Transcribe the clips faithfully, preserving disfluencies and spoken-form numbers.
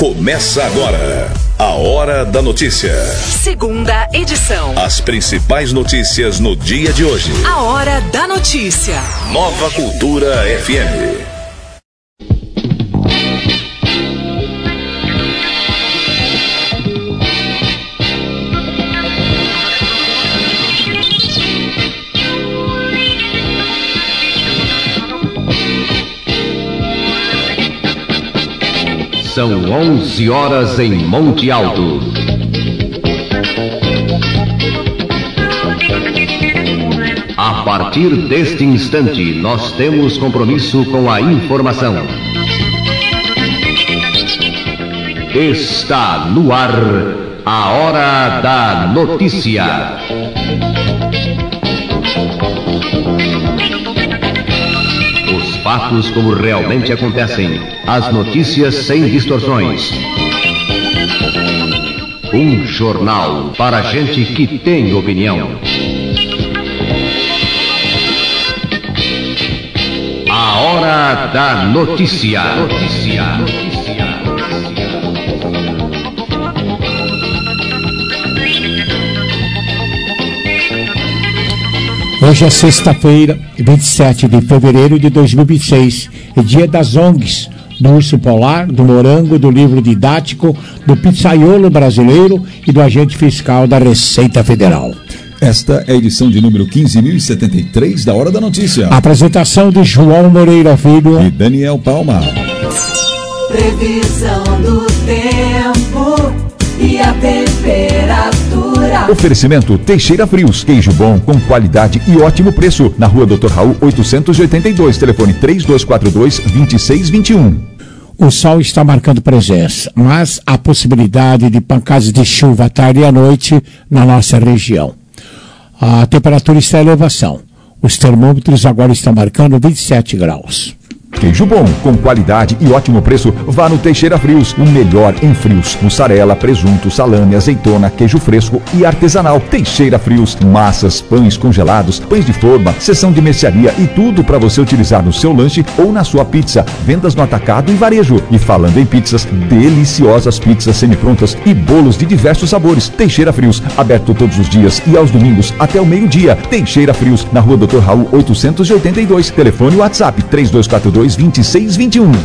Começa agora a Hora da Notícia. Segunda edição. As principais notícias no dia de hoje. A Hora da Notícia. Nova Cultura F M. São onze horas em Monte Alto. A partir deste instante, nós temos compromisso com a informação. Está no ar a Hora da Notícia. Fatos como realmente acontecem. As notícias sem distorções. Um jornal para gente que tem opinião. A Hora da Notícia. Notícia. Hoje é sexta-feira, vinte e sete de fevereiro de dois mil e vinte e seis, é dia das O N Gs, do urso polar, do morango, do livro didático, do pizzaiolo brasileiro e do agente fiscal da Receita Federal. Esta é a edição de número quinze mil e setenta e três da Hora da Notícia. A apresentação de João Moreira Filho e Daniel Palma. Previsão do tempo e a temperatura. Oferecimento Teixeira Frios, queijo bom com qualidade e ótimo preço. Na rua doutor Raul oitocentos e oitenta e dois, telefone três dois quatro dois, dois seis dois um. O sol está marcando presença, mas há possibilidade de pancadas de chuva à tarde e à noite na nossa região. A temperatura está em elevação. Os termômetros agora estão marcando vinte e sete graus. Queijo bom, com qualidade e ótimo preço, vá no Teixeira Frios, o melhor em frios. Mussarela, presunto, salame, azeitona, queijo fresco e artesanal. Teixeira Frios, massas, pães congelados, pães de forma, seção de mercearia e tudo para você utilizar no seu lanche ou na sua pizza. Vendas no atacado e varejo. E falando em pizzas, deliciosas pizzas semi-prontas e bolos de diversos sabores. Teixeira Frios, aberto todos os dias e aos domingos até o meio-dia. Teixeira Frios, na rua doutor Raul oitocentos e oitenta e dois, telefone WhatsApp três dois quatro dois, dois seis dois um.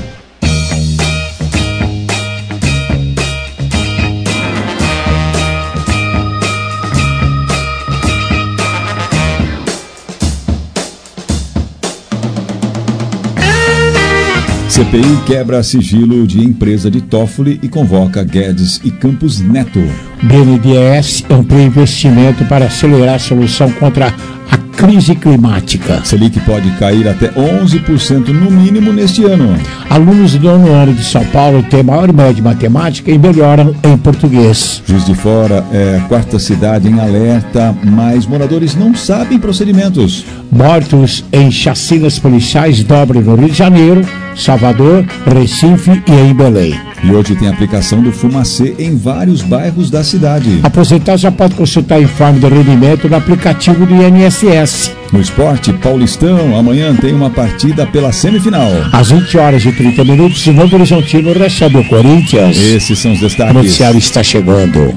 C P I quebra sigilo de empresa de Toffoli e convoca Guedes e Campos Neto. B N D E S amplia investimento para acelerar a solução contra a crise climática. Selic pode cair até onze por cento no mínimo neste ano. Alunos do nono ano de São Paulo têm maior média de matemática e melhoram em português. Juiz de Fora é a quarta cidade em alerta, mas moradores não sabem procedimentos. Mortos em chacinas policiais dobram no Rio de Janeiro, Salvador, Recife e em Belém. E hoje tem aplicação do Fumacê em vários bairros da cidade. Aposentado já pode consultar informe de rendimento no aplicativo do I N S S. No esporte, Paulistão, amanhã tem uma partida pela semifinal. Às vinte horas e trinta minutos, o Novo Horizontino recebe o Corinthians. Esses são os destaques. O noticiário está chegando.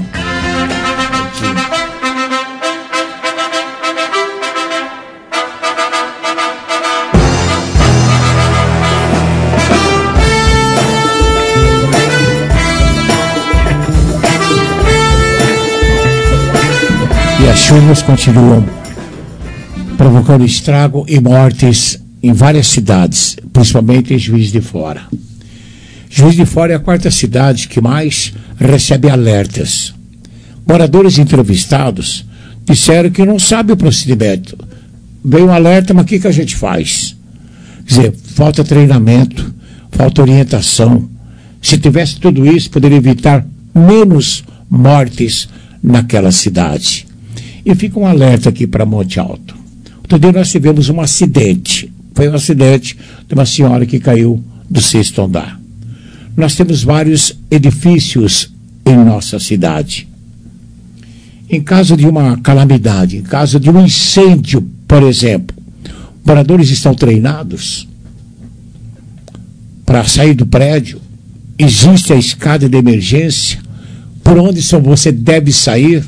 E as chuvas continuam provocando estrago e mortes em várias cidades, principalmente em Juiz de Fora. Juiz de Fora é a quarta cidade que mais recebe alertas. Moradores entrevistados disseram que não sabem o procedimento. Veio um alerta, mas o que, que a gente faz? Quer dizer, falta treinamento, falta orientação. Se tivesse tudo isso, poderia evitar menos mortes naquela cidade. E fica um alerta aqui para Monte Alto. Outro dia nós tivemos um acidente. Foi um acidente de uma senhora que caiu do sexto andar. Nós temos vários edifícios em nossa cidade. Em caso de uma calamidade, em caso de um incêndio, por exemplo, moradores estão treinados para sair do prédio existe a escada de emergência, por onde só você deve sair.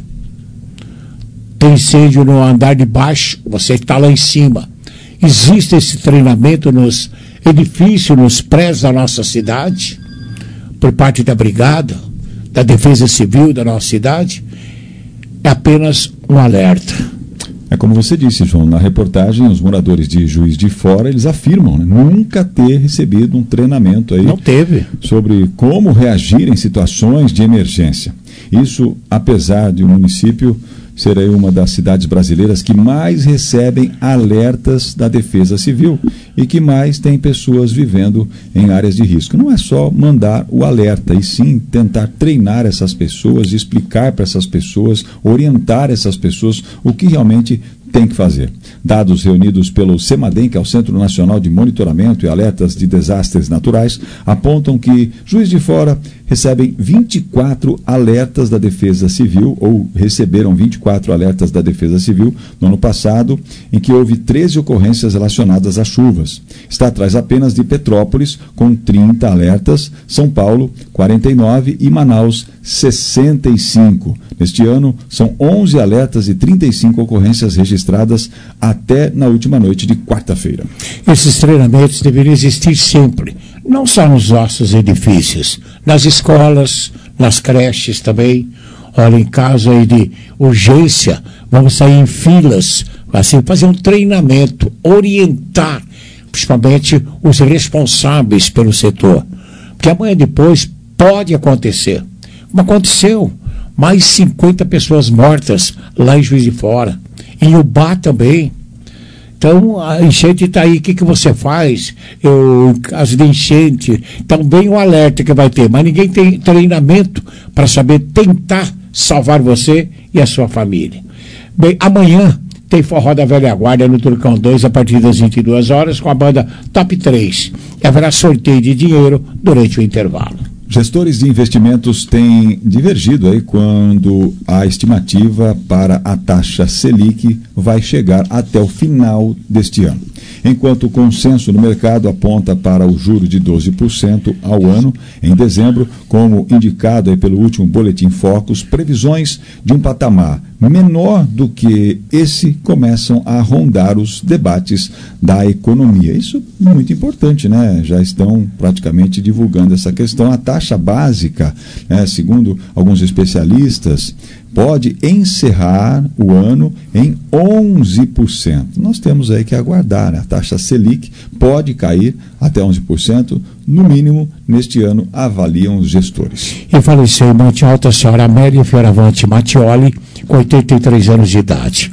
Tem incêndio no andar de baixo, você está lá em cima. Existe esse treinamento nos edifícios, nos prédios da nossa cidade, por parte da Brigada, da Defesa Civil da nossa cidade. É apenas um alerta. É como você disse, João, na reportagem, os moradores de Juiz de Fora, eles afirmam, né, nunca ter recebido um treinamento aí. Não teve. Sobre como reagir em situações de emergência. Isso, apesar de o município ser aí uma das cidades brasileiras que mais recebem alertas da Defesa Civil e que mais tem pessoas vivendo em áreas de risco. Não é só mandar o alerta, e sim tentar treinar essas pessoas, explicar para essas pessoas, orientar essas pessoas o que realmente tem que fazer. Dados reunidos pelo CEMADEM, que é o Centro Nacional de Monitoramento e Alertas de Desastres Naturais, apontam que Juiz de Fora recebem vinte e quatro alertas da Defesa Civil, ou receberam vinte e quatro alertas da Defesa Civil no ano passado, em que houve treze ocorrências relacionadas a chuvas. Está atrás apenas de Petrópolis, com trinta alertas, São Paulo, quarenta e nove e Manaus, sessenta e cinco. Neste ano, são onze alertas e trinta e cinco ocorrências registradas até na última noite de quarta-feira. Esses treinamentos deveriam existir sempre, não só nos nossos edifícios, nas escolas, nas creches também. Olha, em caso aí de urgência, vamos sair em filas, assim, fazer um treinamento, orientar, principalmente os responsáveis pelo setor. Porque amanhã depois pode acontecer. Como aconteceu, mais cinquenta pessoas mortas lá em Juiz de Fora, em Ubá também. Então, a enchente está aí, o que, que você faz? Eu, em caso de enchente, também um alerta que vai ter, mas ninguém tem treinamento para saber tentar salvar você e a sua família. Bem, amanhã tem Forró da Velha Guarda no Turcão dois, a partir das vinte e duas horas, com a banda Top três. E haverá sorteio de dinheiro durante o intervalo. Gestores de investimentos têm divergido aí quando a estimativa para a taxa Selic vai chegar até o final deste ano. Enquanto o consenso no mercado aponta para o juro de doze por cento ao ano, em dezembro, como indicado aí pelo último Boletim Focus, previsões de um patamar menor do que esse começam a rondar os debates da economia. Isso é muito importante, né? Já estão praticamente divulgando essa questão. A taxa básica, né, segundo alguns especialistas, pode encerrar o ano em onze por cento. Nós temos aí que aguardar, né? A taxa Selic pode cair até onze por cento, no mínimo, neste ano, avaliam os gestores. E faleceu em Monte Alto a senhora Amélia Fioravante Mattioli, com oitenta e três anos de idade.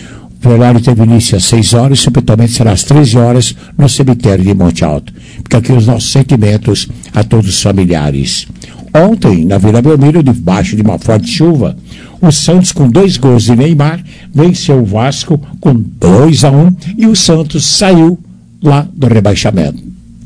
O velório teve início às seis horas e subitamente será às treze horas no cemitério de Monte Alto. Fica aqui os nossos sentimentos a todos os familiares. Ontem, na Vila Belmiro, debaixo de uma forte chuva, o Santos, com dois gols de Neymar, venceu o Vasco com dois a um e o Santos saiu lá do rebaixamento.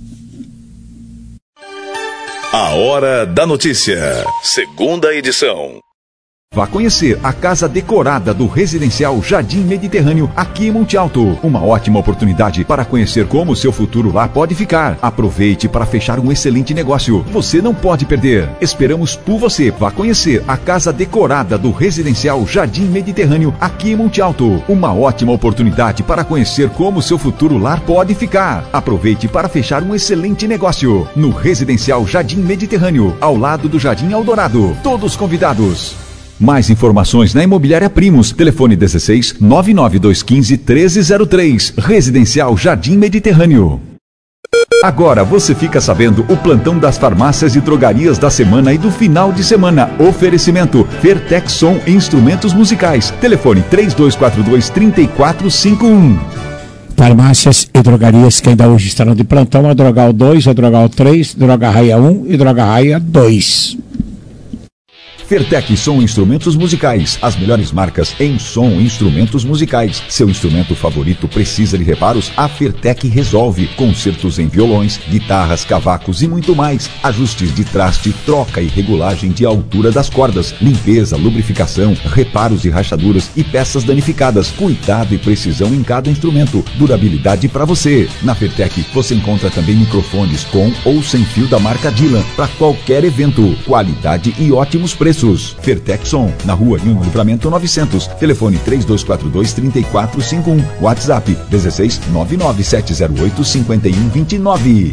A Hora da Notícia, segunda edição. Vá conhecer a casa decorada do Residencial Jardim Mediterrâneo, aqui em Monte Alto. Uma ótima oportunidade para conhecer como o seu futuro lá pode ficar. Aproveite para fechar um excelente negócio. Você não pode perder. Esperamos por você. Vá conhecer a casa decorada do Residencial Jardim Mediterrâneo, aqui em Monte Alto. Uma ótima oportunidade para conhecer como o seu futuro lar pode ficar. Aproveite para fechar um excelente negócio. No Residencial Jardim Mediterrâneo, ao lado do Jardim Eldorado. Todos convidados. Mais informações na Imobiliária Primos. Telefone dezesseis, nove nove dois um cinco, treze zero três. Residencial Jardim Mediterrâneo. Agora você fica sabendo o plantão das farmácias e drogarias da semana e do final de semana. Oferecimento Vertex Som e Instrumentos Musicais. Telefone três dois quatro dois, três quatro cinco um. Farmácias e drogarias que ainda hoje estarão de plantão: a Drogal dois, a Drogal três, Droga Raia um e Droga Raia dois. Fertec Som Instrumentos Musicais, as melhores marcas em som e instrumentos musicais. Seu instrumento favorito precisa de reparos? A Fertec resolve. Concertos em violões, guitarras, cavacos e muito mais. Ajustes de traste, troca e regulagem de altura das cordas, limpeza, lubrificação, reparos de rachaduras e peças danificadas. Cuidado e precisão em cada instrumento. Durabilidade para você. Na Fertec você encontra também microfones com ou sem fio da marca Dylan para qualquer evento. Qualidade e ótimos preços. Fertec Som, na rua Rio Livramento novecentos. Telefone três dois quatro dois, três quatro cinco um. WhatsApp dezesseis nove nove sete zero oito cinco um dois nove.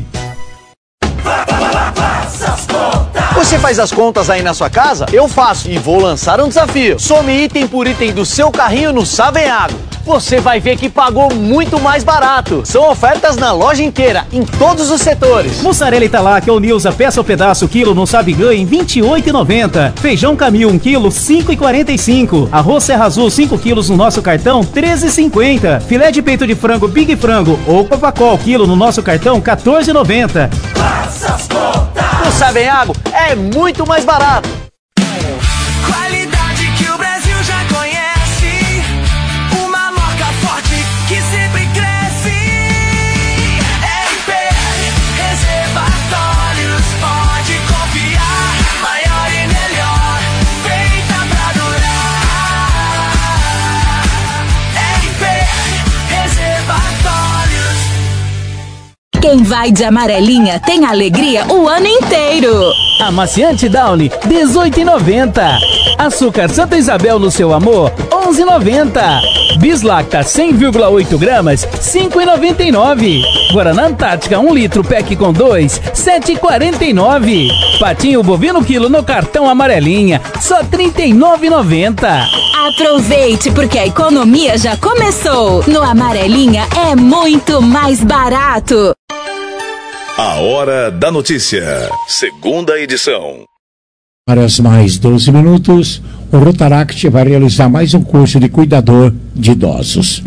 Você faz as contas aí na sua casa? Eu faço e vou lançar um desafio. Some item por item do seu carrinho no Savenhago. Você vai ver que pagou muito mais barato. São ofertas na loja inteira, em todos os setores. Mussarela Italac ou Nilza, peça ou pedaço, quilo no Sabigan em vinte e oito reais e noventa centavos. Feijão Camil, um quilo, cinco reais e quarenta e cinco centavos. Arroz Serra Azul, cinco quilos no nosso cartão, treze reais e cinquenta centavos. Filé de peito de frango Big Frango ou Copacol, quilo no nosso cartão, quatorze reais e noventa centavos. Faça as contas. No Savenhago é muito mais barato. Qualidade que o Brasil já conhece, uma marca forte que sempre cresce. R P R Reservatórios, pode confiar, maior e melhor, feita pra durar. R P R Reservatórios. Quem vai de amarelinha tem alegria o ano inteiro. Amaciante Downy, dezoito reais e noventa centavos. Açúcar Santa Isabel no seu amor, onze reais e noventa centavos. Bislacta cem vírgula oito gramas, cinco reais e noventa e nove centavos. Guaraná Antártica um litro, pack com dois, sete reais e quarenta e nove centavos. Patinho bovino quilo no cartão amarelinha, só trinta e nove reais e noventa centavos. Aproveite porque a economia já começou. No Amarelinha é muito mais barato. A Hora da Notícia, segunda edição. Para as mais doze minutos, o Rotaract vai realizar mais um curso de cuidador de idosos.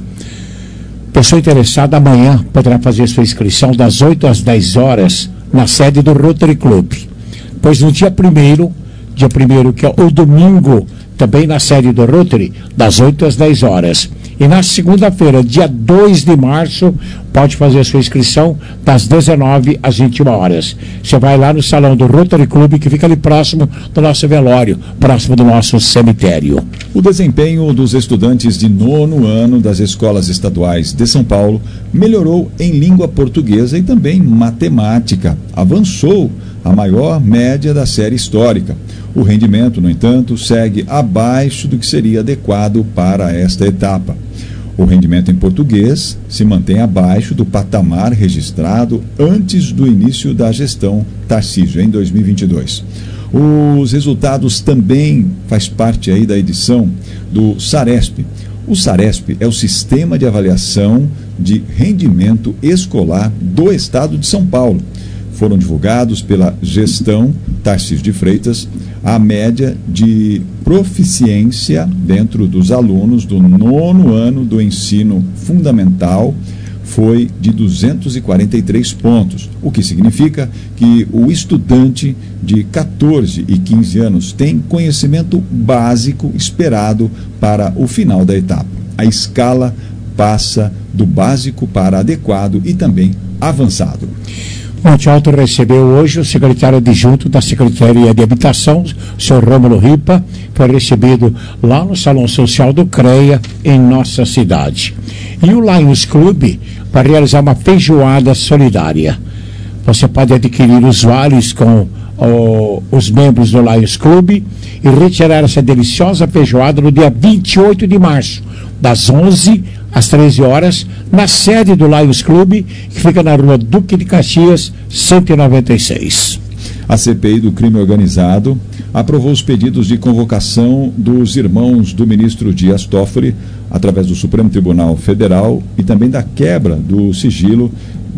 Pessoa interessada amanhã poderá fazer sua inscrição das oito às dez horas na sede do Rotary Club. Pois no dia primeiro, dia primeiro que é o domingo, também na sede do Rotary, das oito às dez horas. E na segunda-feira, dia dois de março, pode fazer a sua inscrição das dezenove às vinte e uma horas. Você vai lá no salão do Rotary Club, que fica ali próximo do nosso velório, próximo do nosso cemitério. O desempenho dos estudantes de nono ano das escolas estaduais de São Paulo melhorou em língua portuguesa e também matemática. Avançou a maior média da série histórica. O rendimento, no entanto, segue abaixo do que seria adequado para esta etapa. O rendimento em português se mantém abaixo do patamar registrado antes do início da gestão Tarcísio, em dois mil e vinte e dois. Os resultados também faz parte aí da edição do SARESP. O SARESP é o Sistema de Avaliação de Rendimento Escolar do Estado de São Paulo. Foram divulgados pela gestão Tarcísio de Freitas a média de proficiência dentro dos alunos do nono ano do ensino fundamental foi de duzentos e quarenta e três pontos, o que significa que o estudante de quatorze e quinze anos tem conhecimento básico esperado para o final da etapa. A escala passa do básico para adequado e também avançado. Monte Alto recebeu hoje o secretário adjunto da Secretaria de Habitação, o senhor Rômulo Ripa, foi recebido lá no Salão Social do CREA, em nossa cidade. E o Lions Club vai realizar uma feijoada solidária. Você pode adquirir os vales com oh, os membros do Lions Club e retirar essa deliciosa feijoada no dia vinte e oito de março, das onze às treze horas, na sede do Lions Club, que fica na rua Duque de Caxias, cento e noventa e seis. A C P I do crime organizado aprovou os pedidos de convocação dos irmãos do ministro Dias Toffoli, através do Supremo Tribunal Federal, e também da quebra do sigilo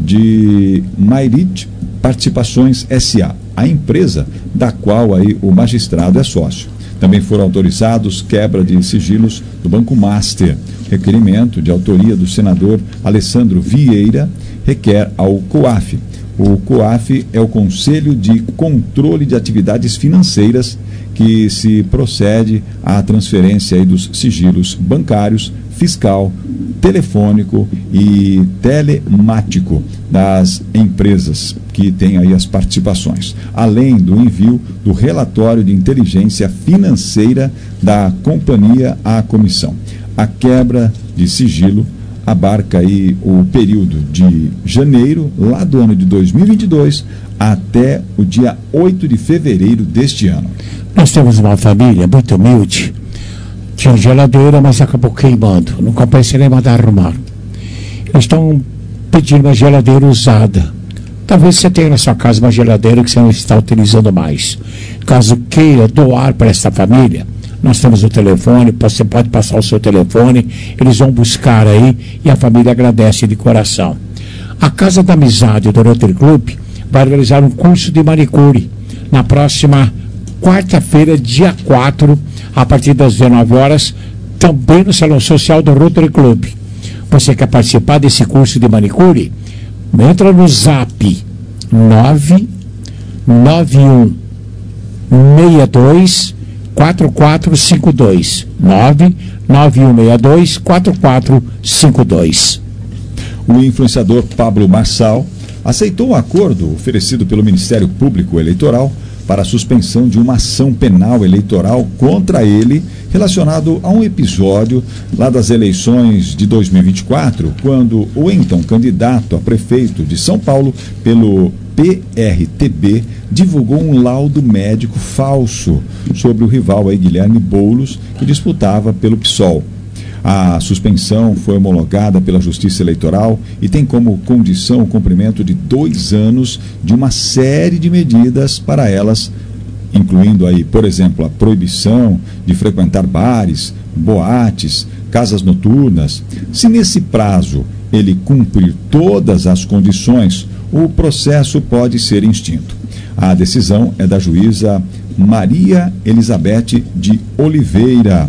de Mairit Participações S A, a empresa da qual aí o magistrado é sócio. Também foram autorizados quebra de sigilos do Banco Master. Requerimento de autoria do senador Alessandro Vieira requer ao COAF O COAF é o Conselho de Controle de Atividades Financeiras, que se procede à transferência aí dos sigilos bancários, fiscal, telefônico e telemático das empresas que têm aí as participações, além do envio do relatório de inteligência financeira da companhia à comissão. A quebra de sigilo abarca aí o período de janeiro, lá do ano de dois mil e vinte e dois, até o dia oito de fevereiro deste ano. Nós temos uma família muito humilde, tinha geladeira, mas acabou queimando, não compensa nem mandar arrumar. Eles estão pedindo uma geladeira usada. Talvez você tenha na sua casa uma geladeira que você não está utilizando mais. Caso queira doar para essa família, nós temos o telefone, você pode passar o seu telefone, eles vão buscar aí e a família agradece de coração. A Casa da Amizade do Rotary Club vai realizar um curso de manicure na próxima quarta-feira, dia quatro, a partir das dezenove horas, também no Salão Social do Rotary Club. Você quer participar desse curso de manicure? Entra no zap nove nove um seis dois quatro quatro cinco dois nove nove um seis dois quatro quatro cinco dois. O influenciador Pablo Marçal aceitou o acordo oferecido pelo Ministério Público Eleitoral para a suspensão de uma ação penal eleitoral contra ele relacionado a um episódio lá das eleições de dois mil e vinte e quatro, quando o então candidato a prefeito de São Paulo pelo P R T B divulgou um laudo médico falso sobre o rival aí, Guilherme Boulos, que disputava pelo P SOL. A suspensão foi homologada pela Justiça Eleitoral e tem como condição o cumprimento de dois anos de uma série de medidas para elas, incluindo aí, por exemplo, a proibição de frequentar bares, boates, casas noturnas. Se nesse prazo ele cumprir todas as condições, o processo pode ser extinto. A decisão é da juíza Maria Elizabeth de Oliveira,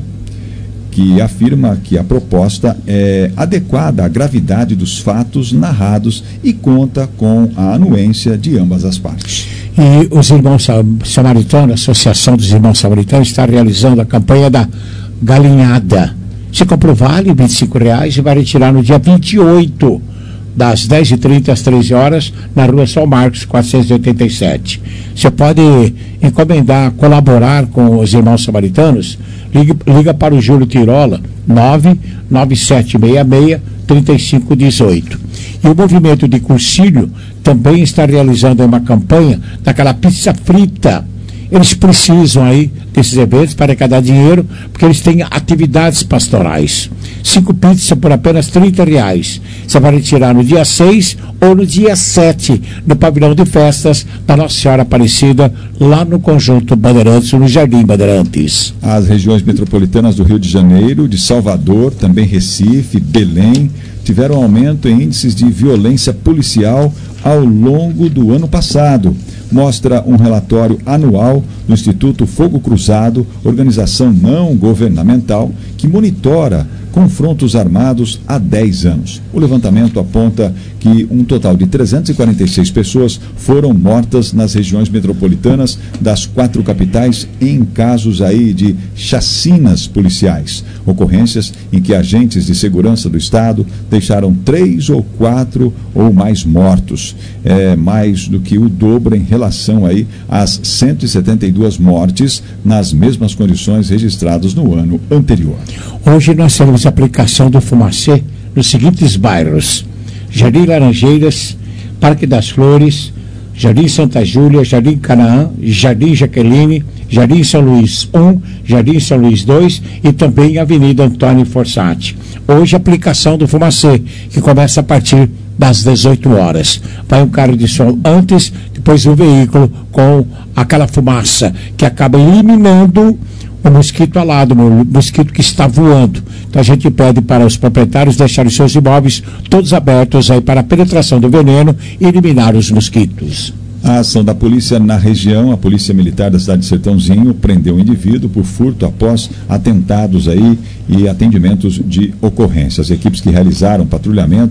que afirma que a proposta é adequada à gravidade dos fatos narrados e conta com a anuência de ambas as partes. E os Irmãos Samaritanos, a Associação dos Irmãos Samaritanos, está realizando a campanha da galinhada. Você compra o vale, vinte e cinco reais, e vai retirar no dia vinte e oito, das dez e trinta às treze horas, na rua São Marcos, quatrocentos e oitenta e sete. Você pode encomendar, colaborar com os Irmãos Samaritanos, liga, liga para o Júlio Tirola, nove nove sete seis seis, três cinco um oito. E o movimento de Cursilho também está realizando uma campanha daquela pizza frita. Eles precisam aí desses eventos para arrecadar dinheiro, porque eles têm atividades pastorais. Cinco pizzas por apenas trinta reais. Você vai retirar no dia seis ou no dia sete, no pavilhão de festas da Nossa Senhora Aparecida, lá no Conjunto Bandeirantes, no Jardim Bandeirantes. As regiões metropolitanas do Rio de Janeiro, de Salvador, também Recife, Belém, tiveram aumento em índices de violência policial ao longo do ano passado. Mostra um relatório anual do Instituto Fogo Cruzado, organização não governamental, que monitora confrontos armados há dez anos. O levantamento aponta que um total de trezentas e quarenta e seis pessoas foram mortas nas regiões metropolitanas das quatro capitais em casos aí de chacinas policiais, ocorrências em que agentes de segurança do Estado deixaram três ou quatro ou mais mortos, é mais do que o dobro em relação aí às cento e setenta e duas mortes nas mesmas condições registradas no ano anterior. Hoje nós temos a aplicação do Fumacê nos seguintes bairros: Jardim Laranjeiras, Parque das Flores, Jardim Santa Júlia, Jardim Canaã, Jardim Jaqueline, Jardim São Luís um, Jardim São Luís dois e também Avenida Antônio Fossati. Hoje a aplicação do Fumacê, que começa a partir das dezoito horas. Vai um carro de som antes, depois o veículo com aquela fumaça que acaba eliminando o mosquito alado, o mosquito que está voando. Então a gente pede para os proprietários deixarem seus imóveis todos abertos aí para a penetração do veneno e eliminar os mosquitos. A ação da polícia na região, a Polícia Militar da cidade de Sertãozinho prendeu um indivíduo por furto após atentados aí e atendimentos de ocorrência. As equipes que realizaram patrulhamento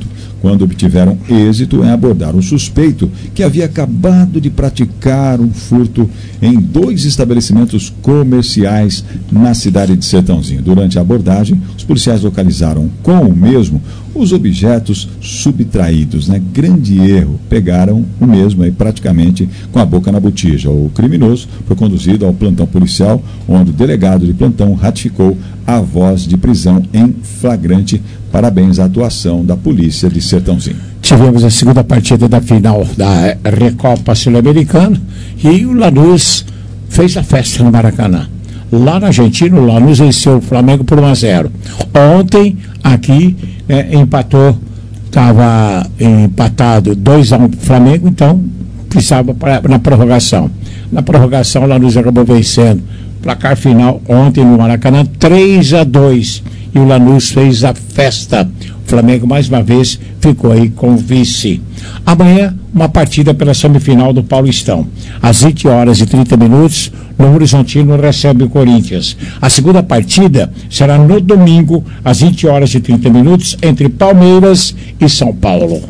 quando obtiveram êxito em abordar um suspeito que havia acabado de praticar um furto em dois estabelecimentos comerciais na cidade de Sertãozinho. Durante a abordagem, os policiais localizaram com o mesmo os objetos subtraídos, né? Grande erro, pegaram o mesmo aí praticamente com a boca na botija. O criminoso foi conduzido ao plantão policial, onde o delegado de plantão ratificou a voz de prisão em flagrante. Parabéns à atuação da polícia de Sertãozinho. Tivemos a segunda partida da final da Recopa Sul-Americana e o Lanús fez a festa no Maracanã. Lá na Argentina, o Lanús venceu o Flamengo por um a zero. Ontem, aqui, é, empatou, estava empatado dois a um para o Flamengo, então precisava pra, na prorrogação. Na prorrogação, o Lanús acabou vencendo. Placar final ontem no Maracanã, três a dois. E o Lanús fez a festa. O Flamengo, mais uma vez, ficou aí com o vice. Amanhã, uma partida pela semifinal do Paulistão. Às vinte horas e trinta minutos, no Horizontino recebe o Corinthians. A segunda partida será no domingo, às vinte horas e trinta minutos, entre Palmeiras e São Paulo.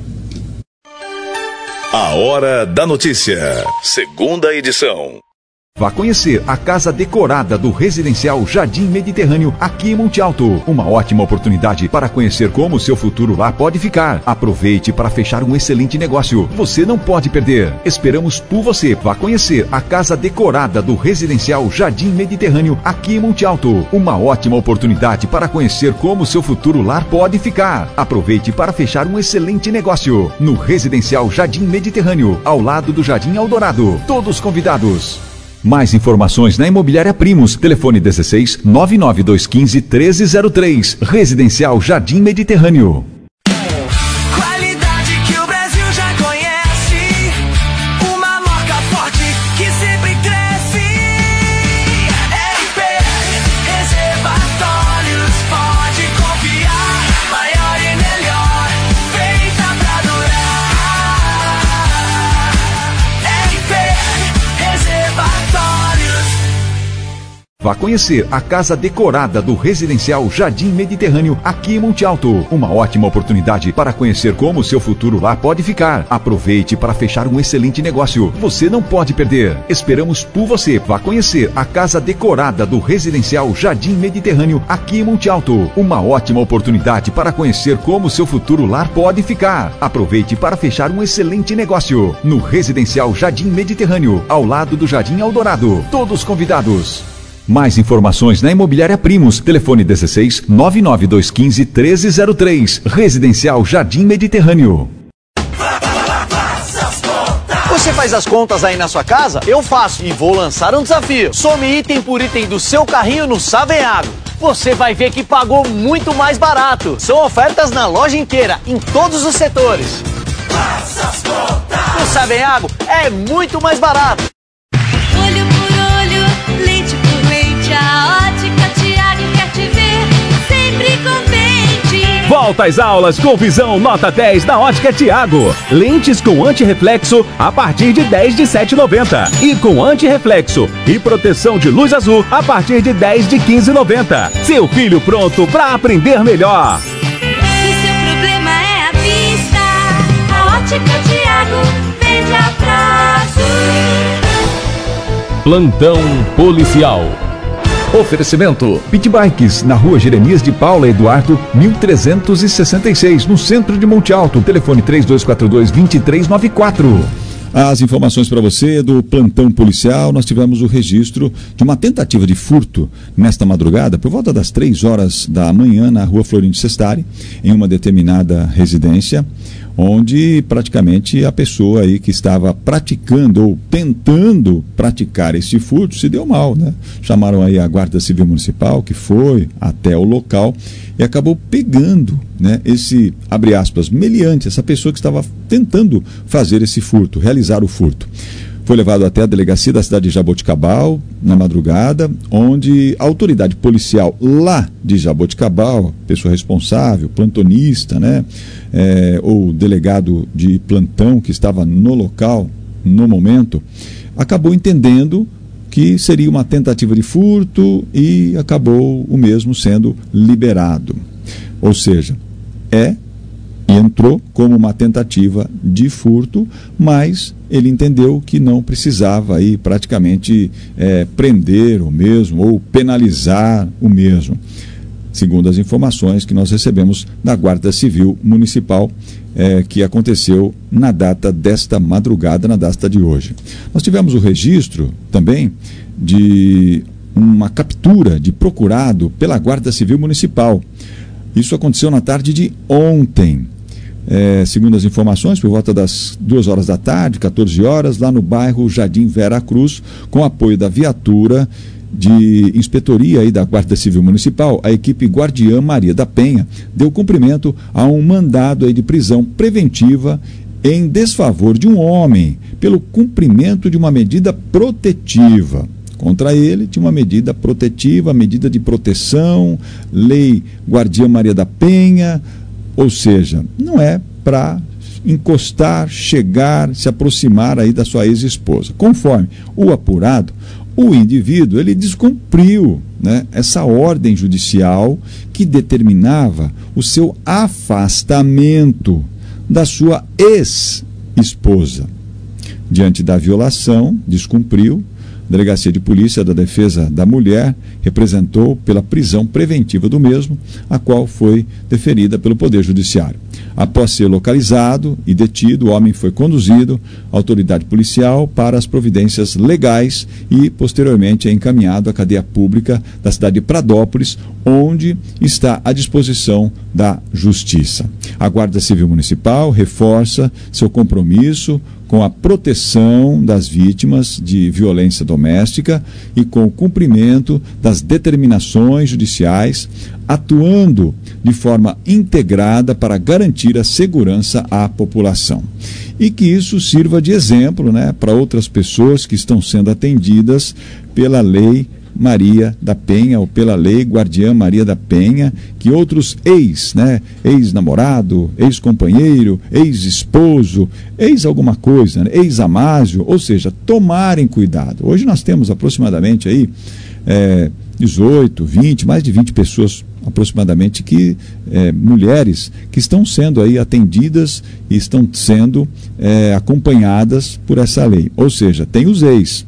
A Hora da Notícia. Segunda edição. Vá conhecer a casa decorada do Residencial Jardim Mediterrâneo, aqui em Monte Alto. Uma ótima oportunidade para conhecer como o seu futuro lá pode ficar. Aproveite para fechar um excelente negócio. Você não pode perder. Esperamos por você. Vá conhecer a casa decorada do Residencial Jardim Mediterrâneo, aqui em Monte Alto. Uma ótima oportunidade para conhecer como o seu futuro lar pode ficar. Aproveite para fechar um excelente negócio. No Residencial Jardim Mediterrâneo, ao lado do Jardim Eldorado. Todos convidados. Mais informações na Imobiliária Primos. Telefone dezesseis, nove nove dois um cinco, treze zero três. Residencial Jardim Mediterrâneo. Qualidade que o Brasil já conhece. Uma marca forte que sempre cresce. R P Reservatórios, pode confiar. Maior e melhor, feita pra durar. R P Reservatórios. Vá conhecer a casa decorada do Residencial Jardim Mediterrâneo, aqui em Monte Alto. Uma ótima oportunidade para conhecer como o seu futuro lá pode ficar. Aproveite para fechar um excelente negócio. Você não pode perder. Esperamos por você. Vá conhecer a casa decorada do Residencial Jardim Mediterrâneo, aqui em Monte Alto. Uma ótima oportunidade para conhecer como o seu futuro lar pode ficar. Aproveite para fechar um excelente negócio. No Residencial Jardim Mediterrâneo, ao lado do Jardim Eldorado. Todos convidados. Mais informações na Imobiliária Primos. Telefone dezesseis, nove nove dois um cinco, treze zero três. Residencial Jardim Mediterrâneo. Você faz as contas aí na sua casa? Eu faço e vou lançar um desafio. Some item por item do seu carrinho no Savenhago. Você vai ver que pagou muito mais barato. São ofertas na loja inteira, em todos os setores. Faça as contas. No Savenhago é muito mais barato. Olho por olho, leite por leite, a Ótica Tiago quer te ver sempre contente. Volta às aulas com visão nota dez na Ótica Tiago. Lentes com antirreflexo a partir de dez de sete reais e noventa centavos. E com antirreflexo e proteção de luz azul a partir de dez de quinze reais e noventa centavos. Seu filho pronto para aprender melhor. Se seu problema é a vista, a Ótica Tiago vende a prazo. Plantão policial. Oferecimento Pit Bikes, na rua Jeremias de Paula Eduardo, mil trezentos e sessenta e seis, no centro de Monte Alto. Telefone três dois quatro dois, dois três nove quatro. As informações para você do plantão policial. Nós tivemos o registro de uma tentativa de furto nesta madrugada, por volta das três horas da manhã, na rua Florindo Sestari, em uma determinada residência, onde praticamente a pessoa aí que estava praticando ou tentando praticar esse furto se deu mal, né? Chamaram aí a Guarda Civil Municipal, que foi até o local e acabou pegando, né, esse, abre aspas, meliante, essa pessoa que estava tentando fazer esse furto, realizar o furto. Foi levado até a delegacia da cidade de Jaboticabal, na madrugada, onde a autoridade policial lá de Jaboticabal, pessoa responsável, plantonista, né, é, ou delegado de plantão que estava no local, no momento, acabou entendendo que seria uma tentativa de furto e acabou o mesmo sendo liberado. Ou seja, é entrou como uma tentativa de furto, mas ele entendeu que não precisava aí praticamente é, prender o mesmo ou penalizar o mesmo, segundo as informações que nós recebemos da Guarda Civil Municipal, é, que aconteceu na data desta madrugada, na data de hoje. Nós tivemos o registro também de uma captura de procurado pela Guarda Civil Municipal. Isso aconteceu na tarde de ontem. É, segundo as informações, por volta das duas horas da tarde, quatorze horas, lá no bairro Jardim Vera Cruz, com apoio da viatura de inspetoria aí da Guarda Civil Municipal, a equipe Guardiã Maria da Penha deu cumprimento a um mandado aí de prisão preventiva em desfavor de um homem pelo cumprimento de uma medida protetiva. Contra ele tinha uma medida protetiva, medida de proteção, lei Guardiã Maria da Penha, ou seja, não é para encostar, chegar, se aproximar aí da sua ex-esposa. Conforme o apurado, o indivíduo ele descumpriu, né, essa ordem judicial que determinava o seu afastamento da sua ex-esposa. Diante da violação, descumpriu. A Delegacia de Polícia da Defesa da Mulher representou pela prisão preventiva do mesmo, a qual foi deferida pelo Poder Judiciário. Após ser localizado e detido, o homem foi conduzido à autoridade policial para as providências legais e, posteriormente, é encaminhado à cadeia pública da cidade de Pradópolis, onde está à disposição da Justiça. A Guarda Civil Municipal reforça seu compromisso com a proteção das vítimas de violência doméstica e com o cumprimento das determinações judiciais, atuando de forma integrada para garantir a segurança à população. E que isso sirva de exemplo, né, para outras pessoas que estão sendo atendidas pela lei Maria da Penha, ou pela lei Guardiã Maria da Penha, que outros ex, né, ex-namorado, ex-companheiro, ex-esposo, ex-alguma coisa, né, ex-amásio, ou seja, tomarem cuidado. Hoje nós temos aproximadamente aí é, dezoito, vinte, mais de vinte pessoas aproximadamente, que é, mulheres que estão sendo aí atendidas e estão sendo é, acompanhadas por essa lei. Ou seja, tem os ex.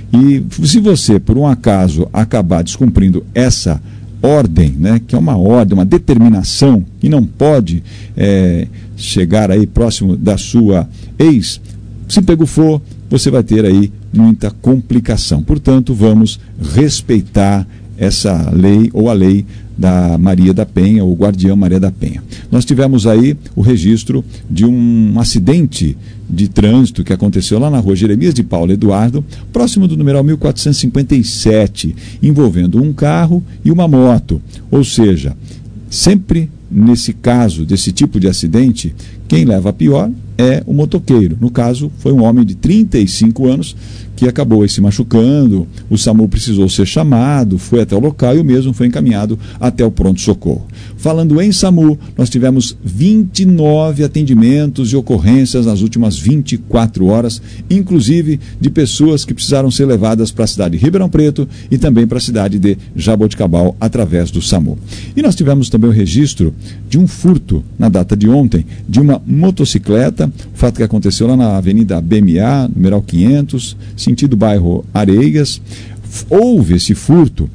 E se você, por um acaso, acabar descumprindo essa ordem, né, que é uma ordem, uma determinação, que não pode é, chegar aí próximo da sua ex, se pego for, você vai ter aí muita complicação. Portanto, vamos respeitar essa lei, ou a lei da Maria da Penha, ou Guardiã Maria da Penha. Nós tivemos aí o registro de um acidente de trânsito que aconteceu lá na rua Jeremias de Paulo Eduardo, próximo do numeral mil quatrocentos e cinquenta e sete, envolvendo um carro e uma moto. Ou seja, sempre nesse caso, desse tipo de acidente, quem leva a pior é o motoqueiro. No caso, foi um homem de trinta e cinco anos que acabou aí se machucando. O SAMU precisou ser chamado, foi até o local e o mesmo foi encaminhado até o pronto-socorro. Falando em SAMU, nós tivemos vinte e nove atendimentos e ocorrências nas últimas vinte e quatro horas, inclusive de pessoas que precisaram ser levadas para a cidade de Ribeirão Preto e também para a cidade de Jaboticabal através do SAMU. E nós tivemos também o registro de um furto na data de ontem de uma motocicleta, fato que aconteceu lá na Avenida B M A, numeral quinhentos, sentido bairro Areias. Houve esse furto,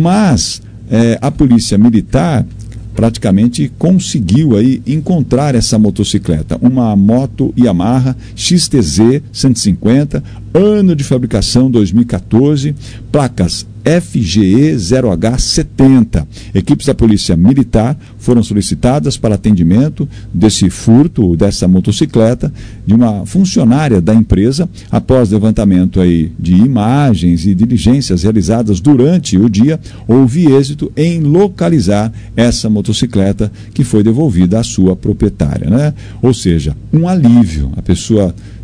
mas é, a polícia militar praticamente conseguiu aí encontrar essa motocicleta, uma moto Yamaha X T Z cento e cinquenta, ano de fabricação dois mil e quatorze, placas F G E zero H setenta. Equipes da Polícia Militar foram solicitadas para atendimento desse furto, dessa motocicleta, de uma funcionária da empresa. Após levantamento aí de imagens e diligências realizadas durante o dia, houve êxito em localizar essa motocicleta, que foi devolvida à sua proprietária, né? Ou seja, um alívio. A pessoa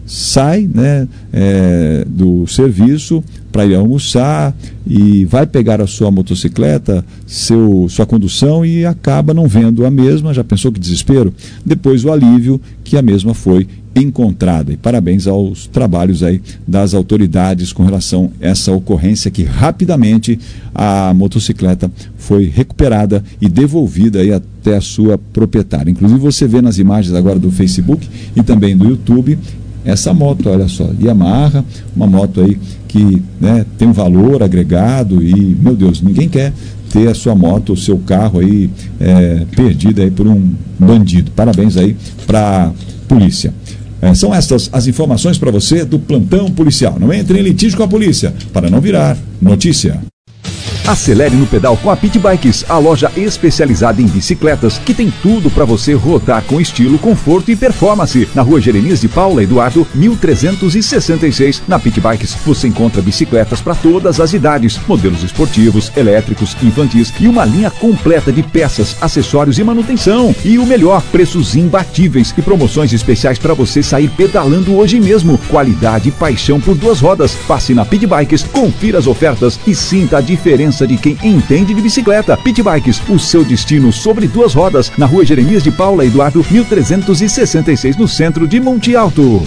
sai, né, é, do serviço para ir almoçar e vai pegar a sua motocicleta, seu, sua condução, e acaba não vendo a mesma. Já pensou que desespero? Depois o alívio que a mesma foi encontrada. E parabéns aos trabalhos aí das autoridades com relação a essa ocorrência, que rapidamente a motocicleta foi recuperada e devolvida aí até a sua proprietária. Inclusive você vê nas imagens agora do Facebook e também do YouTube essa moto, olha só, Yamaha, uma moto aí que, né, tem um valor agregado e, meu Deus, ninguém quer ter a sua moto, o seu carro aí é, perdido aí por um bandido. Parabéns aí para a polícia. É, são estas as informações para você do plantão policial. Não entre em litígio com a polícia para não virar notícia. Acelere no pedal com a Pit Bikes, a loja especializada em bicicletas que tem tudo para você rodar com estilo, conforto e performance. Na rua Jeremias de Paula Eduardo, mil trezentos e sessenta e seis. Na Pit Bikes você encontra bicicletas para todas as idades, modelos esportivos, elétricos, infantis e uma linha completa de peças, acessórios e manutenção. E o melhor, preços imbatíveis e promoções especiais para você sair pedalando hoje mesmo. Qualidade e paixão por duas rodas. Passe na Pit Bikes, confira as ofertas e sinta a diferença de quem entende de bicicleta. Pit Bikes, o seu destino sobre duas rodas, na rua Jeremias de Paula Eduardo, mil trezentos e sessenta e seis, no centro de Monte Alto.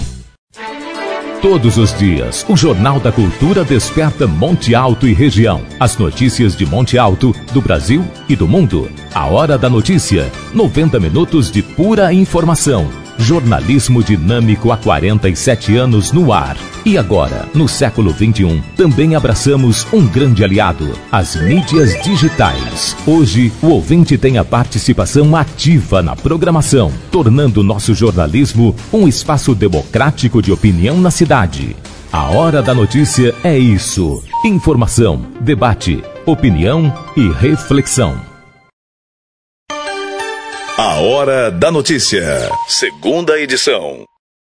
Todos os dias, o Jornal da Cultura desperta Monte Alto e região. As notícias de Monte Alto, do Brasil e do mundo. A Hora da Notícia, noventa minutos de pura informação. Jornalismo dinâmico há quarenta e sete anos no ar. E agora, no século vinte e um, também abraçamos um grande aliado, as mídias digitais. Hoje, o ouvinte tem a participação ativa na programação, tornando nosso jornalismo um espaço democrático de opinião na cidade. A Hora da Notícia é isso: informação, debate, opinião e reflexão. A Hora da Notícia, segunda edição.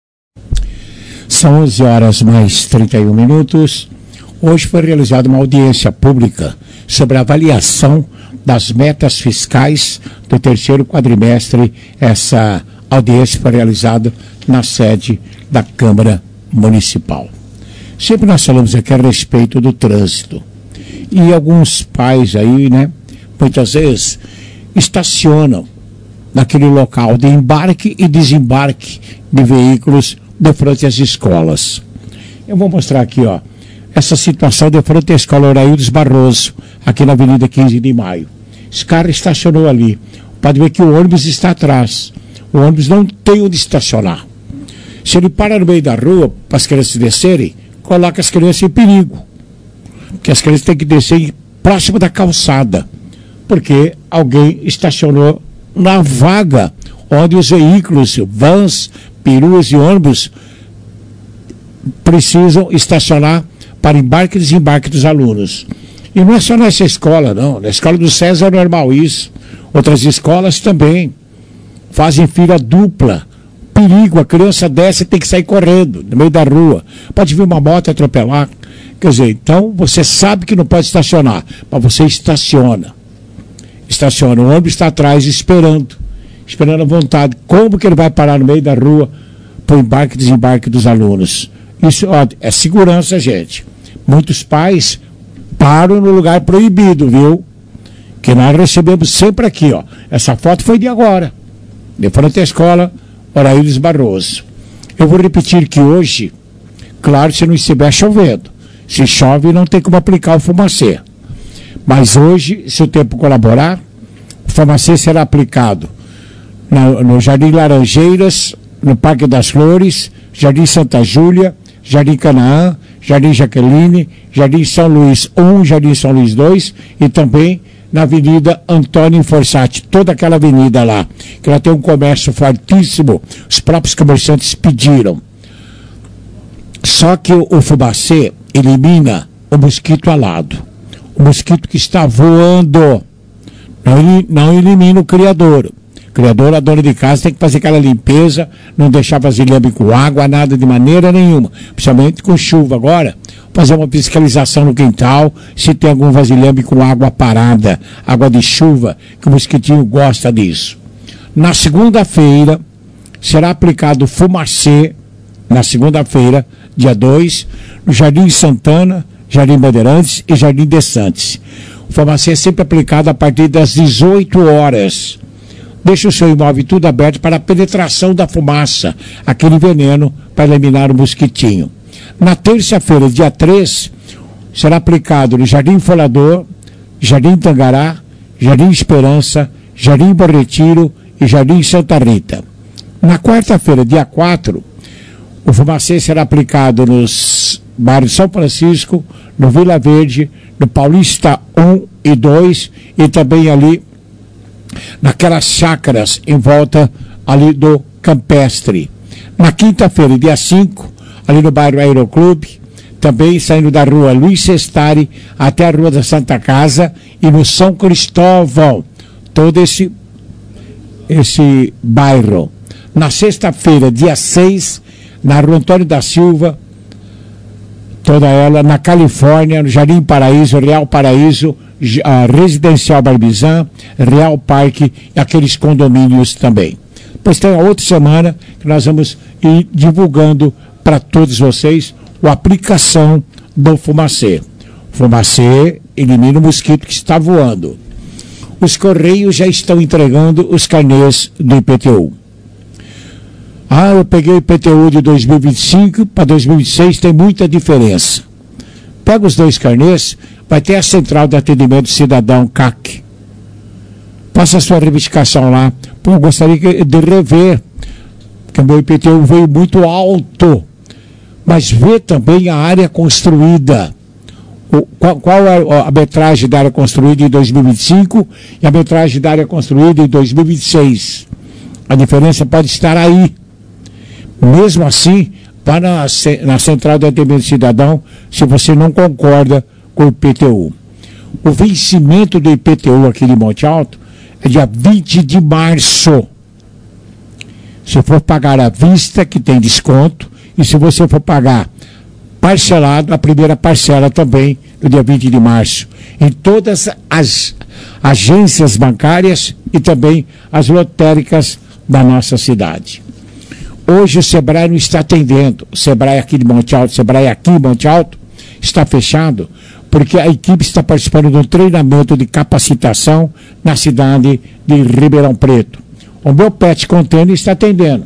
São onze horas mais trinta e um minutos. Hoje foi realizada uma audiência pública sobre a avaliação das metas fiscais do terceiro quadrimestre. Essa audiência foi realizada na sede da Câmara Municipal. Sempre nós falamos aqui a respeito do trânsito. E alguns pais aí, né, muitas vezes estacionam naquele local de embarque e desembarque de veículos de frente às escolas. Eu vou mostrar aqui, ó, essa situação de frente à escola Oraildes Barroso, aqui na Avenida quinze de maio. Esse carro estacionou ali. Pode ver que o ônibus está atrás. O ônibus não tem onde estacionar. Se ele para no meio da rua para as crianças descerem, coloca as crianças em perigo. Porque as crianças têm que descer próximo da calçada, porque alguém estacionou na vaga onde os veículos, vans, peruas e ônibus precisam estacionar para embarque e desembarque dos alunos. E não é só nessa escola, não. Na escola do César é normal isso. Outras escolas também fazem fila dupla. Perigo, a criança desce e tem que sair correndo no meio da rua. Pode vir uma moto atropelar. Quer dizer, então você sabe que não pode estacionar, mas você estaciona. Estaciona, o ônibus está atrás esperando, esperando à vontade. Como que ele vai parar no meio da rua para o embarque e desembarque dos alunos? Isso, ó, é segurança, gente. Muitos pais param no lugar proibido, viu? Que nós recebemos sempre aqui, ó. Essa foto foi de agora, de frente à escola Oraildes Barroso. Eu vou repetir que hoje, claro, se não estiver chovendo. Se chove, não tem como aplicar o fumacê. Mas hoje, se o tempo colaborar, o fumacê será aplicado no, no Jardim Laranjeiras, no Parque das Flores, Jardim Santa Júlia, Jardim Canaã, Jardim Jaqueline, Jardim São Luís um, Jardim São Luís dois e também na Avenida Antônio Forçati, toda aquela avenida lá, que ela tem um comércio fortíssimo, os próprios comerciantes pediram. Só que o, o fumacê elimina o mosquito alado. O mosquito que está voando não, não elimina o criador. O criador, a dona de casa, tem que fazer aquela limpeza, não deixar vasilhame com água, nada de maneira nenhuma. Principalmente com chuva agora, fazer uma fiscalização no quintal, se tem algum vasilhame com água parada, água de chuva, que o mosquitinho gosta disso. Na segunda-feira, será aplicado fumacê na segunda-feira, dia dois, no Jardim Santana, Jardim Bandeirantes e Jardim de Santos. O Fumacê é sempre aplicado a partir das dezoito horas. Deixe o seu imóvel tudo aberto para a penetração da fumaça, aquele veneno para eliminar o mosquitinho. Na terça-feira, dia três, será aplicado no Jardim Folador, Jardim Tangará, Jardim Esperança, Jardim Bom Retiro e Jardim Santa Rita. Na quarta-feira, dia quatro, o Fumacê será aplicado nos bairros São Francisco, no Vila Verde, no Paulista um e dois e também ali naquelas chácaras em volta ali do Campestre. Na quinta-feira, dia cinco, ali no bairro Aeroclube, também saindo da rua Luiz Sestari até a rua da Santa Casa e no São Cristóvão, todo esse, esse bairro. Na sexta-feira, dia seis, na rua Antônio da Silva, toda ela na Califórnia, no Jardim Paraíso, Real Paraíso, a Residencial Barbizan, Real Parque e aqueles condomínios também. Pois tem a outra semana que nós vamos ir divulgando para todos vocês a aplicação do Fumacê. Fumacê elimina o mosquito que está voando. Os Correios já estão entregando os carnês do I P T U. Ah, eu peguei o I P T U de dois mil e vinte e cinco para dois mil e vinte e seis, tem muita diferença. Pega os dois carnês, vai ter a Central de Atendimento Cidadão, C A C. Faça a sua reivindicação lá. Pô, eu gostaria de rever, porque o meu I P T U veio muito alto. Mas vê também a área construída. O, qual, qual é a metragem da área construída em dois mil e vinte e cinco e a metragem da área construída em dois mil e vinte e seis? A diferença pode estar aí. Mesmo assim, vá na, na Central de Atendimento Cidadão se você não concorda com o I P T U. O vencimento do I P T U aqui de Monte Alto é dia vinte de março. Se for pagar à vista, que tem desconto, e se você for pagar parcelado, a primeira parcela também no dia vinte de março. Em todas as agências bancárias e também as lotéricas da nossa cidade. Hoje o Sebrae não está atendendo. O Sebrae aqui de Monte Alto, o Sebrae aqui em Monte Alto, está fechado porque a equipe está participando de um treinamento de capacitação na cidade de Ribeirão Preto. O meu Pet Container está atendendo.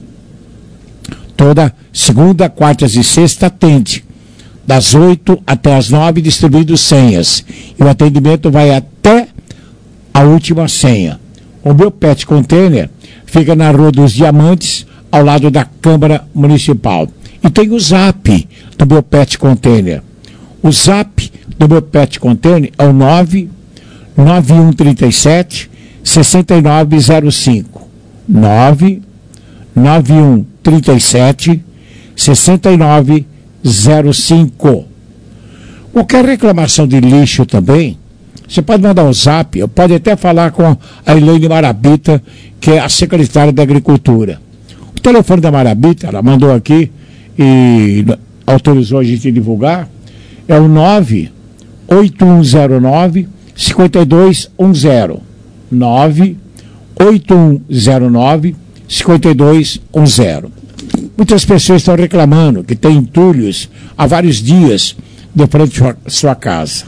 Toda segunda, quartas e sexta atende. Das oito até as nove, distribuindo senhas. E o atendimento vai até a última senha. O meu Pet Container fica na Rua dos Diamantes, ao lado da Câmara Municipal. E tem o Zap do meu Pet Container. O Zap do meu Pet Container é o nove nove um três sete seis nove zero cinco. nove nove um três sete seis nove zero cinco. Qualquer reclamação de lixo também, você pode mandar um zap, eu pode até falar com a Elaine Marabita, que é a secretária da Agricultura. O telefone da Marabita, ela mandou aqui e autorizou a gente a divulgar, é o nove oito um zero nove cinco dois um zero. nove oito um zero nove cinco dois um zero. Muitas pessoas estão reclamando que tem entulhos há vários dias de frente à sua casa.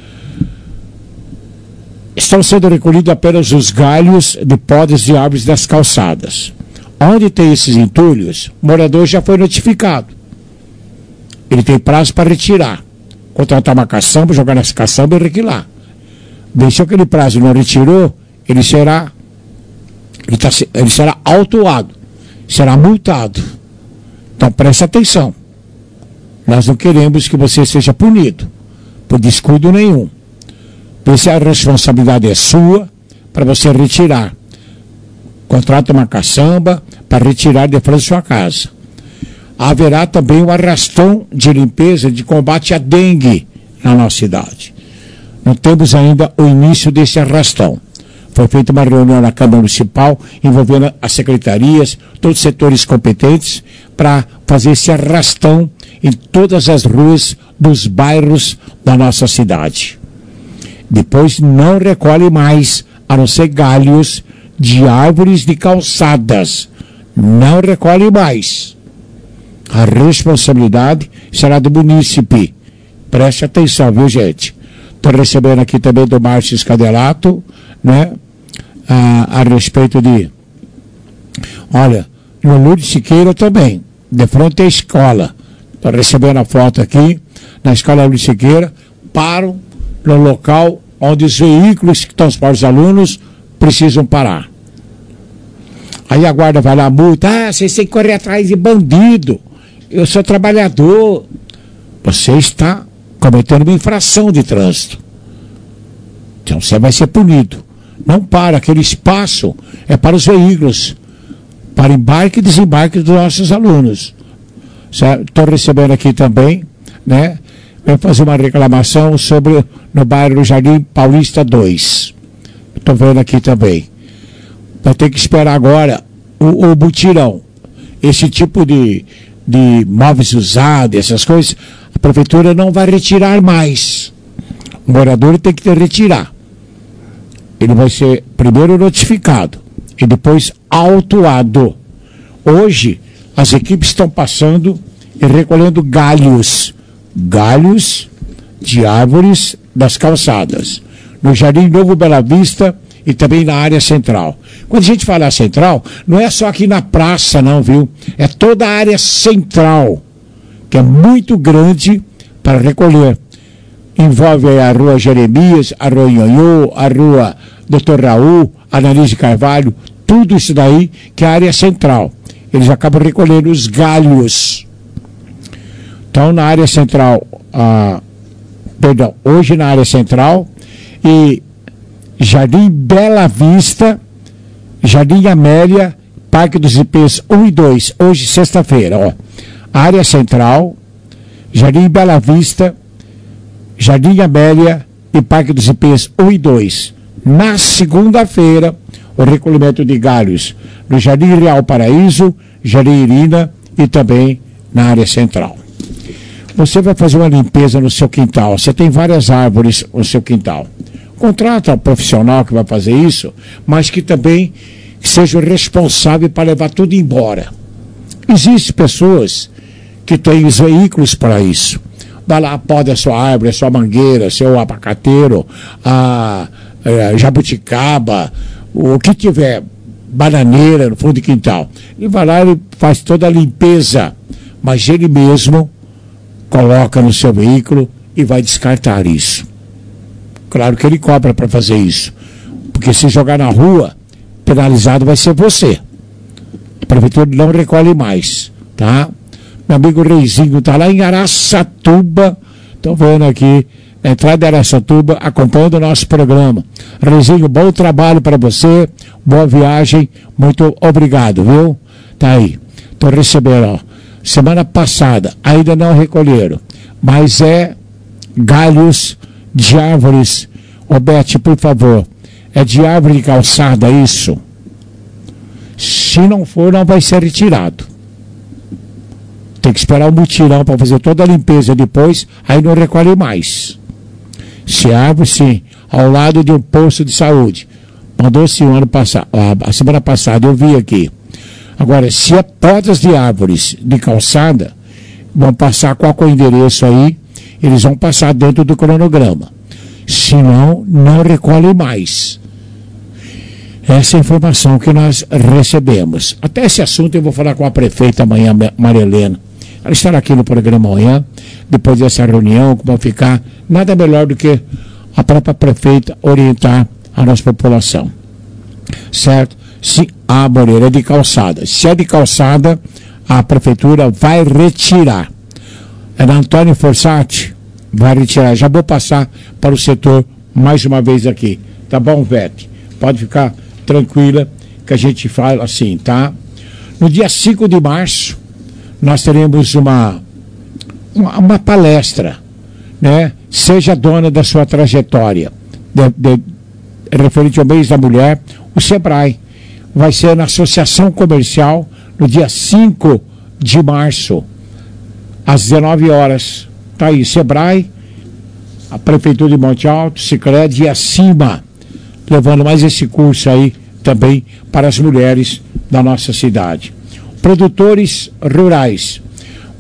Estão sendo recolhidos apenas os galhos de podas de árvores das calçadas. Onde tem esses entulhos, o morador já foi notificado. Ele tem prazo para retirar. Contratar uma caçamba, jogar nessa caçamba e requilar. Deixou aquele prazo não retirou, ele será, ele, tá, ele será autuado, será multado. Então preste atenção. Nós não queremos que você seja punido por descuido nenhum. Pois a responsabilidade é sua para você retirar. Contrata uma caçamba para retirar de frente da sua casa. Haverá também um arrastão de limpeza de combate à dengue na nossa cidade. Não temos ainda o início desse arrastão. Foi feita uma reunião na Câmara Municipal envolvendo as secretarias, todos os setores competentes para fazer esse arrastão em todas as ruas dos bairros da nossa cidade. Depois não recolhe mais, a não ser galhos de árvores de calçadas. Não recolhe mais. A responsabilidade será do munícipe. Preste atenção, viu, gente? Estou recebendo aqui também do Márcio Escadelato, né? A, a respeito de... Olha, no Lourdes Siqueira também, de frente à escola. Estou recebendo a foto aqui, na escola Lourdes Siqueira, param no local onde os veículos que transportam os alunos precisam parar. Aí a guarda vai lá, multa, ah, vocês têm que correr atrás de bandido. Eu sou trabalhador. Você está cometendo uma infração de trânsito. Então você vai ser punido. Não para, aquele espaço é para os veículos, para embarque e desembarque dos nossos alunos. Estou recebendo aqui também, né? Vou fazer uma reclamação sobre no bairro Jardim Paulista dois. Estou vendo aqui também. Vai ter que esperar agora o, o mutirão. Esse tipo de, de móveis usados, essas coisas, a prefeitura não vai retirar mais. O morador tem que retirar. Ele vai ser primeiro notificado e depois autuado. Hoje, as equipes estão passando e recolhendo galhos. Galhos de árvores das calçadas. No Jardim Novo Bela Vista e também na área central. Quando a gente fala central, não é só aqui na praça, não, viu? É toda a área central, que é muito grande para recolher. Envolve a Rua Jeremias, a Rua Nhonhô, a Rua doutor Raul, Analise Carvalho, tudo isso daí que é a área central. Eles acabam recolhendo os galhos. Então, na área central, ah, perdão, hoje na área central, e Jardim Bela Vista, Jardim Amélia, Parque dos Ipês um e dois, hoje sexta-feira, ó. Área central, Jardim Bela Vista, Jardim Amélia e Parque dos Ipês um e dois. Na segunda-feira, o recolhimento de galhos no Jardim Real Paraíso, Jardim Irina e também na área central. Você vai fazer uma limpeza no seu quintal, você tem várias árvores no seu quintal. Contrata um profissional que vai fazer isso, mas que também seja o responsável para levar tudo embora. Existem pessoas que têm os veículos para isso. Vai lá, poda a sua árvore, a sua mangueira, seu abacateiro, a, a jabuticaba, o que tiver, bananeira no fundo de quintal. Ele vai lá e faz toda a limpeza, mas ele mesmo coloca no seu veículo e vai descartar isso. Claro que ele cobra para fazer isso, porque se jogar na rua, penalizado vai ser você. A prefeitura não recolhe mais, tá? Meu amigo Reizinho está lá em Araçatuba, estão vendo aqui, na entrada de Araçatuba, acompanhando o nosso programa. Reizinho, bom trabalho para você, boa viagem, muito obrigado, viu? Tá aí, estou recebendo, ó, semana passada, ainda não recolheram, mas é galhos de árvores. Ô Bete, por favor, é de árvore de calçada isso? Se não for, não vai ser retirado. Tem que esperar o mutirão para fazer toda a limpeza depois, aí não recolhe mais. Se é árvore, sim, ao lado de um posto de saúde. Mandou-se o ano passado, a semana passada eu vi aqui. Agora, se é podas de árvores de calçada, vão passar qual é o endereço aí, eles vão passar dentro do cronograma. Senão, não recolhe mais. Essa é a informação que nós recebemos. Até esse assunto eu vou falar com a prefeita amanhã, Maria Helena. Ela estará aqui no programa amanhã, depois dessa reunião, que vai ficar nada melhor do que a própria prefeita orientar a nossa população. Certo? Se a Moreira é de calçada. Se é de calçada, a prefeitura vai retirar. É na Antônio Fossati, vai retirar. Já vou passar para o setor mais uma vez aqui. Tá bom, Vete? Pode ficar tranquila que a gente fala assim, tá? No dia cinco de março, nós teremos uma, uma, uma palestra, né? Seja dona da sua trajetória. De, de, referente ao mês da mulher, o Sebrae. Vai ser na Associação Comercial, no dia cinco de março, às dezenove horas. Tá aí, Sebrae, a Prefeitura de Monte Alto, Sicredi e acima, levando mais esse curso aí também para as mulheres da nossa cidade. Produtores rurais.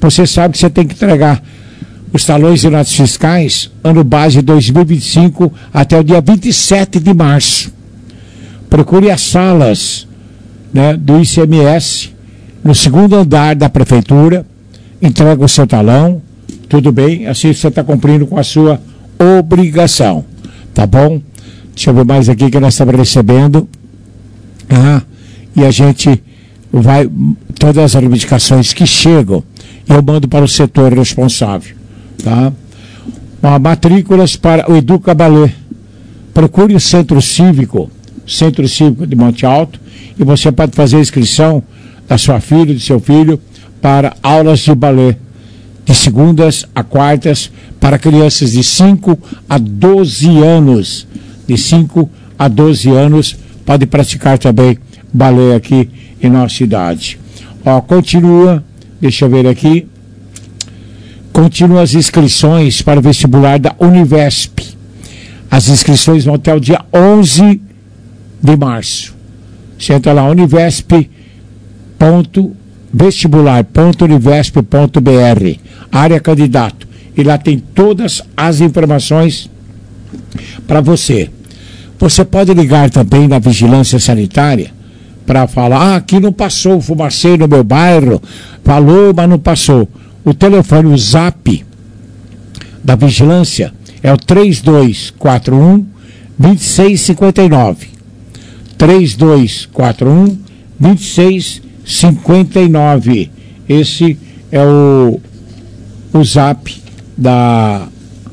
você sabe que você tem que entregar os talões e notas fiscais ano base dois mil e vinte e cinco até o dia vinte e sete de março. Procure as salas, né, do I C M S no segundo andar da prefeitura, entrega o seu talão, tudo bem, assim você está cumprindo com a sua obrigação, tá bom? Deixa eu ver mais aqui que nós estamos recebendo. Ah, e a gente vai, todas as reivindicações que chegam, eu mando para o setor responsável, tá? Uma, matrículas para o Educa Balé. Procure o Centro Cívico, Centro Cívico de Monte Alto, e você pode fazer a inscrição da sua filha, do seu filho, para aulas de balé, de segundas a quartas, para crianças de cinco a doze anos. De cinco a doze anos, pode praticar também balé aqui em nossa cidade. Ó, continua, deixa eu ver aqui, continua as inscrições para o vestibular da Univesp. As inscrições vão até o dia onze de março. Você entra lá, univesp ponto vestibular ponto univesp ponto b r, área candidato, e lá tem todas as informações para você. Você pode ligar também na vigilância sanitária para falar, ah, aqui não passou o fumacê no meu bairro, falou, mas não passou. O telefone, o zap da vigilância é o três dois quatro um, dois seis cinco nove. três dois quatro um, dois seis cinco nove. Esse é o, o zap da,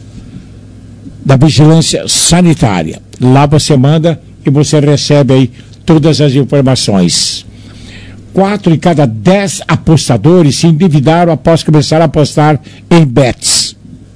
da vigilância sanitária. Lá você manda e você recebe aí todas as informações. Quatro em cada dez apostadores se endividaram após começar a apostar em bets.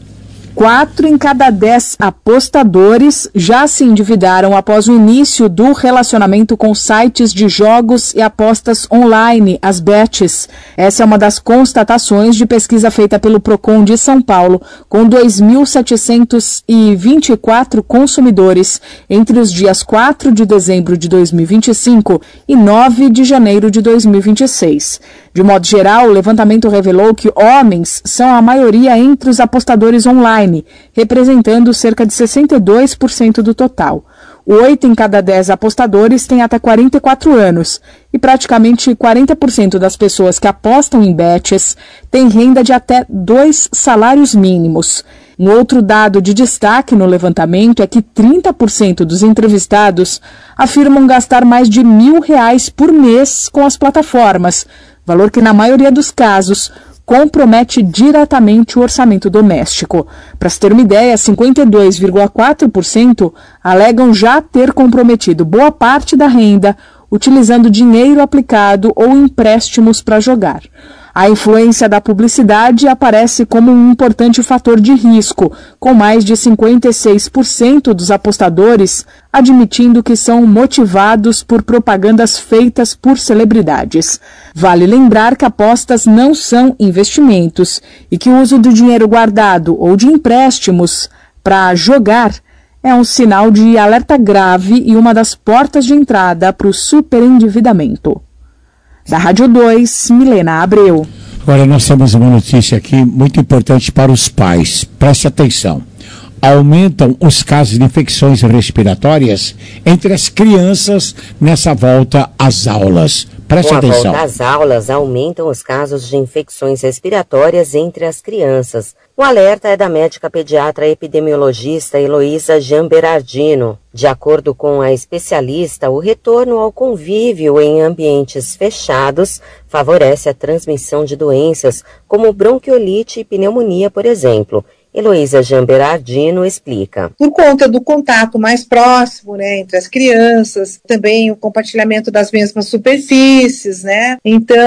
Quatro em cada dez apostadores já se endividaram após o início do relacionamento com sites de jogos e apostas online, as bets. Essa é uma das constatações de pesquisa feita pelo Procon de São Paulo, com dois mil setecentos e vinte e quatro consumidores entre os dias quatro de dezembro de dois mil e vinte e cinco e nove de janeiro de dois mil e vinte e seis. De modo geral, o levantamento revelou que homens são a maioria entre os apostadores online, representando cerca de sessenta e dois por cento do total. Oito em cada dez apostadores têm até quarenta e quatro anos e praticamente quarenta por cento das pessoas que apostam em bets têm renda de até dois salários mínimos. Um outro dado de destaque no levantamento é que trinta por cento dos entrevistados afirmam gastar mais de mil reais por mês com as plataformas, valor que na maioria dos casos compromete diretamente o orçamento doméstico. Para se ter uma ideia, cinquenta e dois vírgula quatro por cento alegam já ter comprometido boa parte da renda utilizando dinheiro aplicado ou empréstimos para jogar. A influência da publicidade aparece como um importante fator de risco, com mais de cinquenta e seis por cento dos apostadores admitindo que são motivados por propagandas feitas por celebridades. Vale lembrar que apostas não são investimentos e que o uso do dinheiro guardado ou de empréstimos para jogar é um sinal de alerta grave e uma das portas de entrada para o superendividamento. Da Rádio dois, Milena Abreu. Agora nós temos uma notícia aqui muito importante para os pais. Preste atenção. Aumentam os casos de infecções respiratórias entre as crianças nessa volta às aulas. Preste Com a atenção. volta às aulas, aumentam os casos de infecções respiratórias entre as crianças. O alerta é da médica pediatra epidemiologista Heloísa Giamberardino. De acordo com a especialista, o retorno ao convívio em ambientes fechados favorece a transmissão de doenças como bronquiolite e pneumonia, por exemplo. Heloísa Giamberardino explica. Por conta do contato mais próximo, né, entre as crianças, também o compartilhamento das mesmas superfícies, né,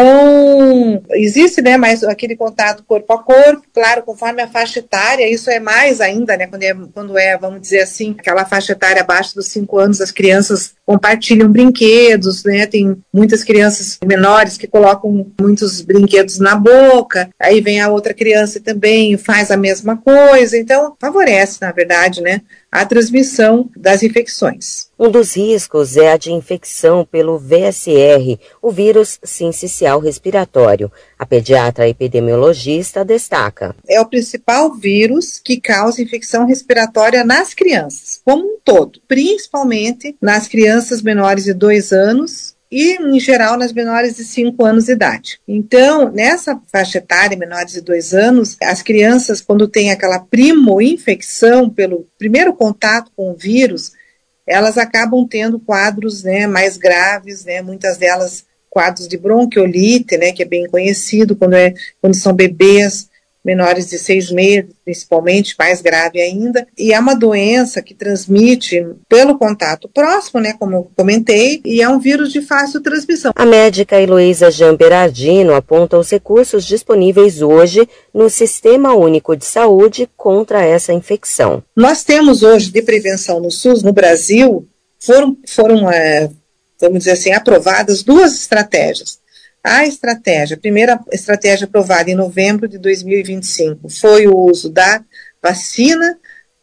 então existe, né, mais aquele contato corpo a corpo, claro, conforme a faixa etária, isso é mais ainda, né, quando é, quando é, vamos dizer assim, aquela faixa etária abaixo dos cinco anos, as crianças compartilham brinquedos, né, tem muitas crianças menores que colocam muitos brinquedos na boca, aí vem a outra criança e também faz a mesma coisa. coisa, então favorece, na verdade, né, a transmissão das infecções. Um dos riscos é a de infecção pelo V S R, o vírus sincicial respiratório. A pediatra epidemiologista destaca. É o principal vírus que causa infecção respiratória nas crianças, como um todo, principalmente nas crianças menores de dois anos e, em geral, nas menores de cinco anos de idade. Então, nessa faixa etária, menores de dois anos, as crianças, quando têm aquela primo-infecção pelo primeiro contato com o vírus, elas acabam tendo quadros, né, mais graves, né, muitas delas quadros de bronquiolite, né, que é bem conhecido quando, é, quando são bebês menores de seis meses, principalmente, mais grave ainda, e é uma doença que transmite pelo contato próximo, né, como eu comentei, e é um vírus de fácil transmissão. A médica Heloísa Giamberardino aponta os recursos disponíveis hoje no Sistema Único de Saúde contra essa infecção. Nós temos hoje de prevenção no SUS, no Brasil, foram, foram é, vamos dizer assim, aprovadas duas estratégias. A estratégia, a primeira estratégia aprovada em novembro de dois mil e vinte e cinco foi o uso da vacina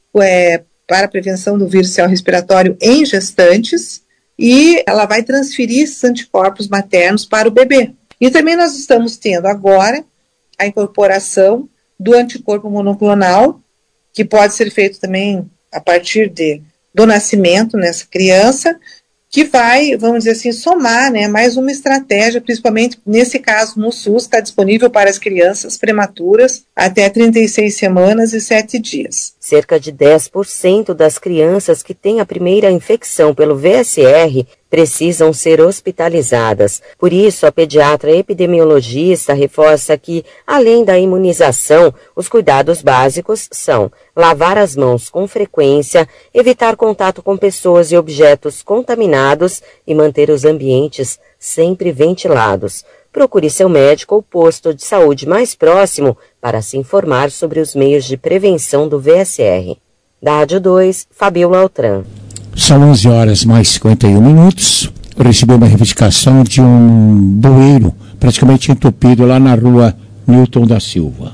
é, para a prevenção do vírus respiratório em gestantes e ela vai transferir esses anticorpos maternos para o bebê. E também nós estamos tendo agora a incorporação do anticorpo monoclonal, que pode ser feito também a partir de, do nascimento nessa criança, que vai, vamos dizer assim, somar, né, mais uma estratégia, principalmente nesse caso no SUS, está disponível para as crianças prematuras até trinta e seis semanas e sete dias. Cerca de dez por cento das crianças que têm a primeira infecção pelo V S R precisam ser hospitalizadas. Por isso, a pediatra epidemiologista reforça que, além da imunização, os cuidados básicos são lavar as mãos com frequência, evitar contato com pessoas e objetos contaminados e manter os ambientes sempre ventilados. Procure seu médico ou posto de saúde mais próximo para se informar sobre os meios de prevenção do V S R. Da Rádio dois, Fabiola Altran. São onze horas mais cinquenta e um minutos. Eu recebi uma reivindicação de um bueiro praticamente entupido lá na rua Newton da Silva.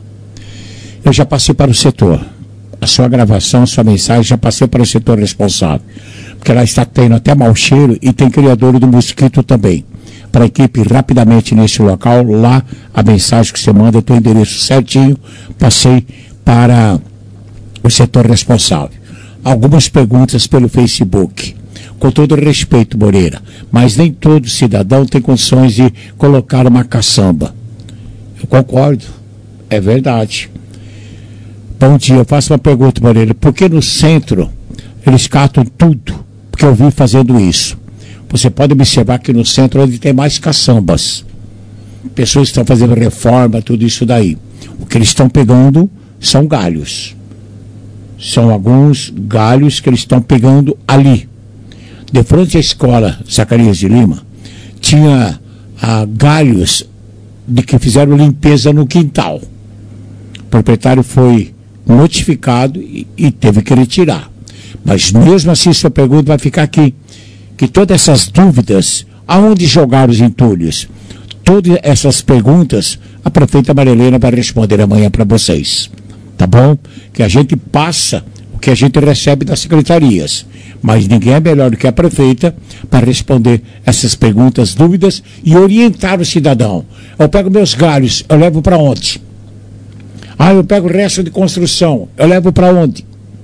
Eu já passei para o setor. A sua gravação, a sua mensagem, já passei para o setor responsável. Porque lá está tendo até mau cheiro e tem criador do mosquito também. Para a equipe rapidamente nesse local, lá a mensagem que você manda, o teu endereço certinho, passei para o setor responsável. Algumas perguntas pelo Facebook. Com todo respeito, Moreira, mas nem todo cidadão tem condições de colocar uma caçamba. Eu concordo, é verdade. Bom dia, eu faço uma pergunta, Moreira. Por que no centro eles catam tudo? Porque eu vi fazendo isso. Você pode observar que no centro onde tem mais caçambas. Pessoas estão fazendo reforma, tudo isso daí. O que eles estão pegando são galhos. São alguns galhos que eles estão pegando ali. De frente à escola Zacarias de Lima, tinha ah, galhos de que fizeram limpeza no quintal. O proprietário foi notificado e, e teve que retirar. Mas mesmo assim, sua pergunta vai ficar aqui. Que todas essas dúvidas, aonde jogar os entulhos? Todas essas perguntas, a prefeita Maria Helena vai responder amanhã para vocês. Tá bom? Que a gente passa o que a gente recebe das secretarias. Mas ninguém é melhor do que a prefeita para responder essas perguntas, dúvidas e orientar o cidadão. Eu pego meus galhos, eu levo para onde? Ah, eu pego o resto de construção, eu levo para onde?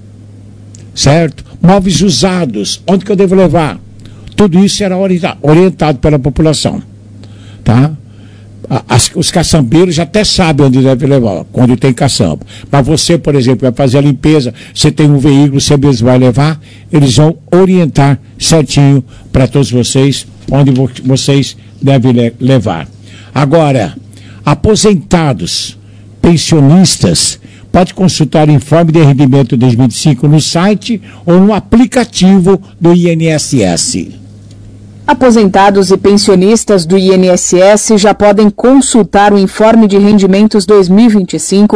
Certo? Móveis usados, onde que eu devo levar? Tudo isso era orientado pela população. Tá? As, os caçambeiros até sabem onde deve levar, quando tem caçamba. Mas você, por exemplo, vai fazer a limpeza, você tem um veículo, você mesmo vai levar, eles vão orientar certinho para todos vocês, onde vo vocês devem le levar. Agora, aposentados, pensionistas, pode consultar o informe de rendimento dois mil e vinte e cinco no site ou no aplicativo do I N S S. Aposentados e pensionistas do I N S S já podem consultar o informe de rendimentos dois mil e vinte e cinco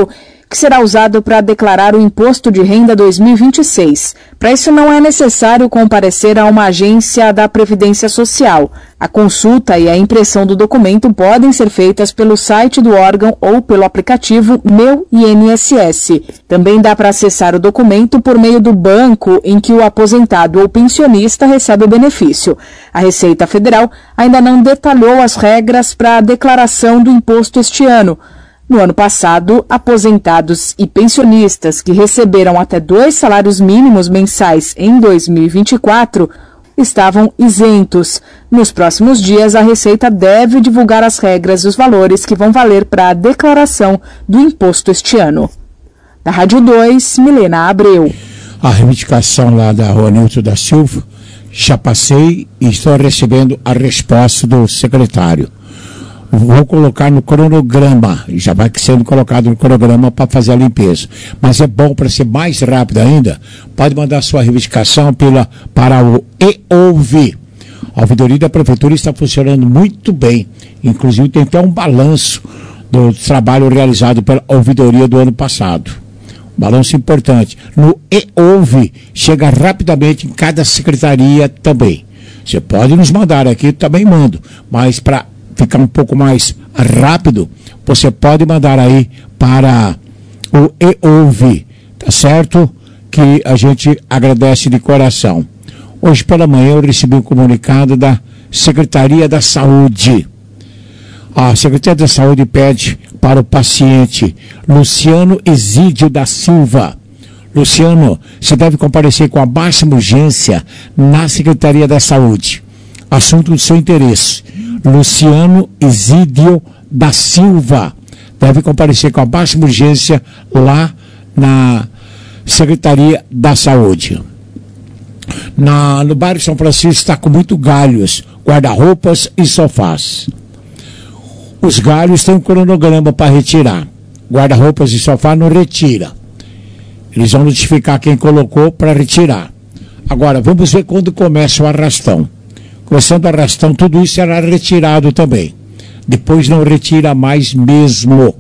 que será usado para declarar o Imposto de Renda dois mil e vinte e seis. Para isso não é necessário comparecer a uma agência da Previdência Social. A consulta e a impressão do documento podem ser feitas pelo site do órgão ou pelo aplicativo Meu I N S S. Também dá para acessar o documento por meio do banco em que o aposentado ou pensionista recebe o benefício. A Receita Federal ainda não detalhou as regras para a declaração do imposto este ano. No ano passado, aposentados e pensionistas que receberam até dois salários mínimos mensais em dois mil e vinte e quatro estavam isentos. Nos próximos dias, a Receita deve divulgar as regras e os valores que vão valer para a declaração do imposto este ano. Da Rádio dois, Milena Abreu. A reivindicação lá da Rua Nilton da Silva, já passei e estou recebendo a resposta do secretário. Vou colocar no cronograma, já vai sendo colocado no cronograma para fazer a limpeza. Mas é bom, para ser mais rápido ainda, pode mandar sua reivindicação pela, para o E-Ouvi. A ouvidoria da Prefeitura está funcionando muito bem. Inclusive tem até um balanço do trabalho realizado pela ouvidoria do ano passado. Um balanço importante. No E-Ouvi, chega rapidamente em cada secretaria também. Você pode nos mandar aqui, também mando, mas para ficar um pouco mais rápido, você pode mandar aí para o E-Ouvi, tá certo? Que a gente agradece de coração. Hoje pela manhã eu recebi um comunicado da Secretaria da Saúde. A Secretaria da Saúde pede para o paciente Luciano Exídio da Silva. Luciano, você deve comparecer com a máxima urgência na Secretaria da Saúde. Assunto do seu interesse. Luciano Exídio da Silva deve comparecer com a máxima urgência lá na Secretaria da Saúde. Na, no bairro São Francisco está com muito galhos, guarda-roupas e sofás. Os galhos têm um cronograma para retirar. Guarda-roupas e sofá não retira. Eles vão notificar quem colocou para retirar. Agora, vamos ver quando começa o arrastão. Começando o arrastão, tudo isso será retirado também. Depois não retira mais mesmo.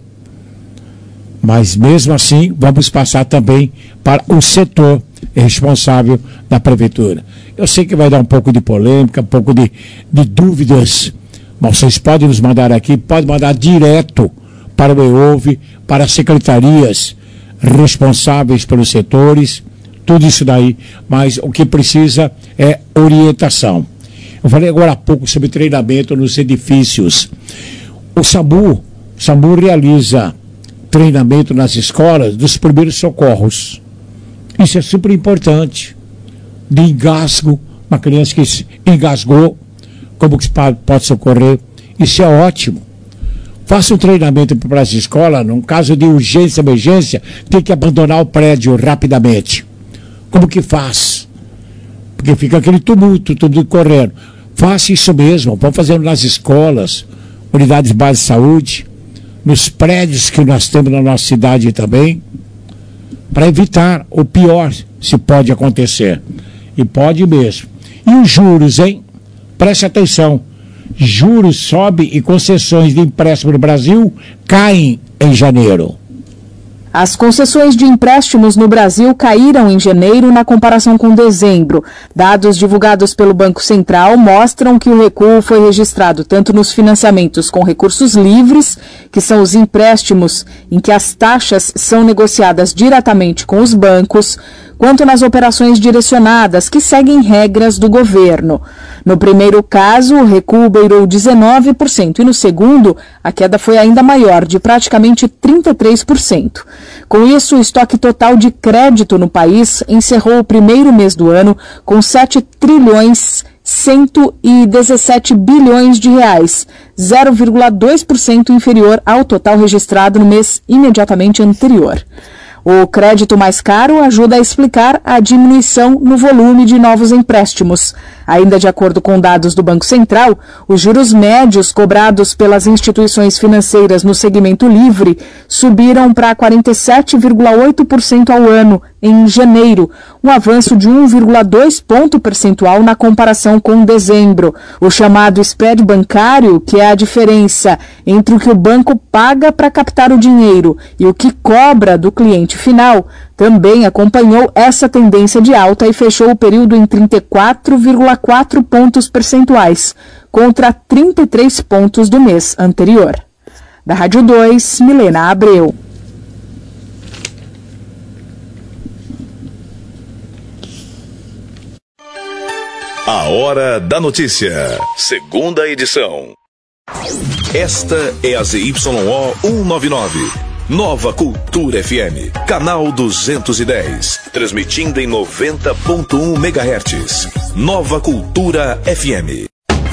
Mas mesmo assim, vamos passar também para o setor responsável da Prefeitura. Eu sei que vai dar um pouco de polêmica, um pouco de, de dúvidas, mas vocês podem nos mandar aqui, podem mandar direto para o E-Ouvi, para as secretarias responsáveis pelos setores, tudo isso daí, mas o que precisa é orientação. Eu falei agora há pouco sobre treinamento nos edifícios. O SAMU, o SAMU realiza treinamento nas escolas dos primeiros socorros. Isso é super importante. De engasgo, uma criança que engasgou, como que pode socorrer. Isso é ótimo. Faça um treinamento para as escolas, num caso de urgência, emergência, tem que abandonar o prédio rapidamente. Como que faz? Porque fica aquele tumulto, tudo correndo. Faça isso mesmo, vamos fazendo nas escolas, unidades básicas de saúde, nos prédios que nós temos na nossa cidade também, para evitar o pior, se pode acontecer. E pode mesmo. E os juros, hein? Preste atenção. Juros sobem e concessões de empréstimo no Brasil caem em janeiro. As concessões de empréstimos no Brasil caíram em janeiro na comparação com dezembro. Dados divulgados pelo Banco Central mostram que o recuo foi registrado tanto nos financiamentos com recursos livres, que são os empréstimos em que as taxas são negociadas diretamente com os bancos, quanto nas operações direcionadas, que seguem regras do governo. No primeiro caso, o recuo beirou dezenove por cento e no segundo, a queda foi ainda maior, de praticamente trinta e três por cento. Com isso, o estoque total de crédito no país encerrou o primeiro mês do ano com sete trilhões cento e dezessete bilhões de reais, zero vírgula dois por cento inferior ao total registrado no mês imediatamente anterior. O crédito mais caro ajuda a explicar a diminuição no volume de novos empréstimos. Ainda de acordo com dados do Banco Central, os juros médios cobrados pelas instituições financeiras no segmento livre subiram para quarenta e sete vírgula oito por cento ao ano em janeiro, um avanço de um vírgula dois ponto percentual na comparação com dezembro. O chamado spread bancário, que é a diferença entre o que o banco paga para captar o dinheiro e o que cobra do cliente final, também acompanhou essa tendência de alta e fechou o período em trinta e quatro vírgula quatro pontos percentuais, contra trinta e três pontos do mês anterior. Da Rádio dois, Milena Abreu. A Hora da Notícia, segunda edição. Esta é a Z Y O cento e noventa e nove, Nova Cultura F M, canal duzentos e dez, transmitindo em noventa ponto um megahertz. Nova Cultura F M.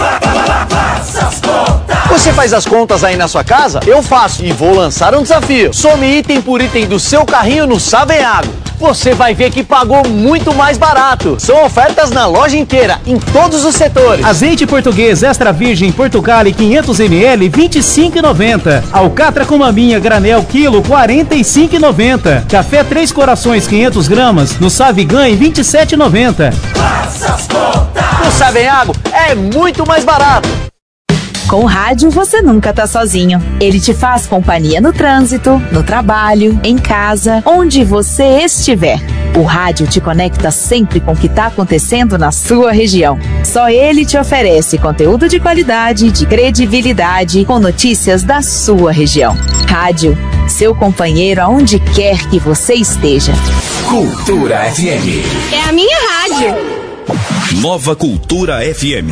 Você faz as contas aí na sua casa? Eu faço e vou lançar um desafio. Some item por item do seu carrinho no Savenhago. Você vai ver que pagou muito mais barato. São ofertas na loja inteira, em todos os setores. Azeite português extra virgem Portugal quinhentos mililitros, vinte e cinco reais e noventa centavos. Alcatra com maminha granel quilo, quarenta e cinco reais e noventa centavos. Café Três Corações quinhentas gramas no Savigan, vinte e sete reais e noventa centavos. Faça as contas. No Savenhago é muito mais barato. Com o rádio você nunca tá sozinho. Ele te faz companhia no trânsito, no trabalho, em casa, onde você estiver. O rádio te conecta sempre com o que tá acontecendo na sua região. Só ele te oferece conteúdo de qualidade, de credibilidade, com notícias da sua região. Rádio, seu companheiro aonde quer que você esteja. Cultura F M. É a minha rádio. Nova Cultura F M.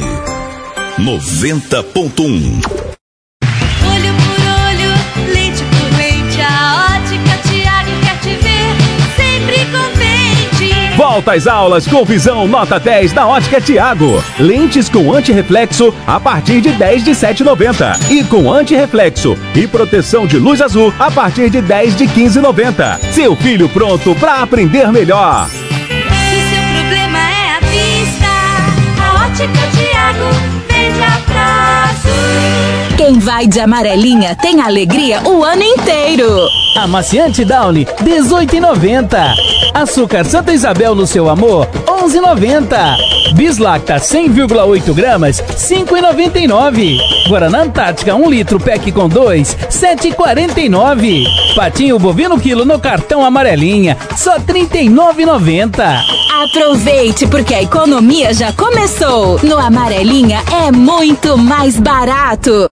noventa ponto um. Olho por olho, lente por lente, a Ótica Tiago quer te ver sempre contente. Volta às aulas com visão nota dez da Ótica Tiago. Lentes com antirreflexo a partir de dez de sete reais e noventa centavos. E com antirreflexo e proteção de luz azul a partir de dez de quinze reais e noventa centavos. Seu filho pronto para aprender melhor. Se seu problema é a vista, a Ótica Tiago vende a prazo. Quem vai de amarelinha tem alegria o ano inteiro. Amaciante Downy, dezoito reais e noventa centavos. Açúcar Santa Isabel no seu amor, onze reais e noventa centavos. Bislacta cem vírgula oito gramas, cinco reais e noventa e nove centavos. Guaraná Antártica um litro pack com dois, sete reais e quarenta e nove centavos. Patinho bovino quilo no cartão amarelinha, só trinta e nove reais e noventa centavos. Aproveite porque a economia já começou. No Amarelinha é muito mais barato.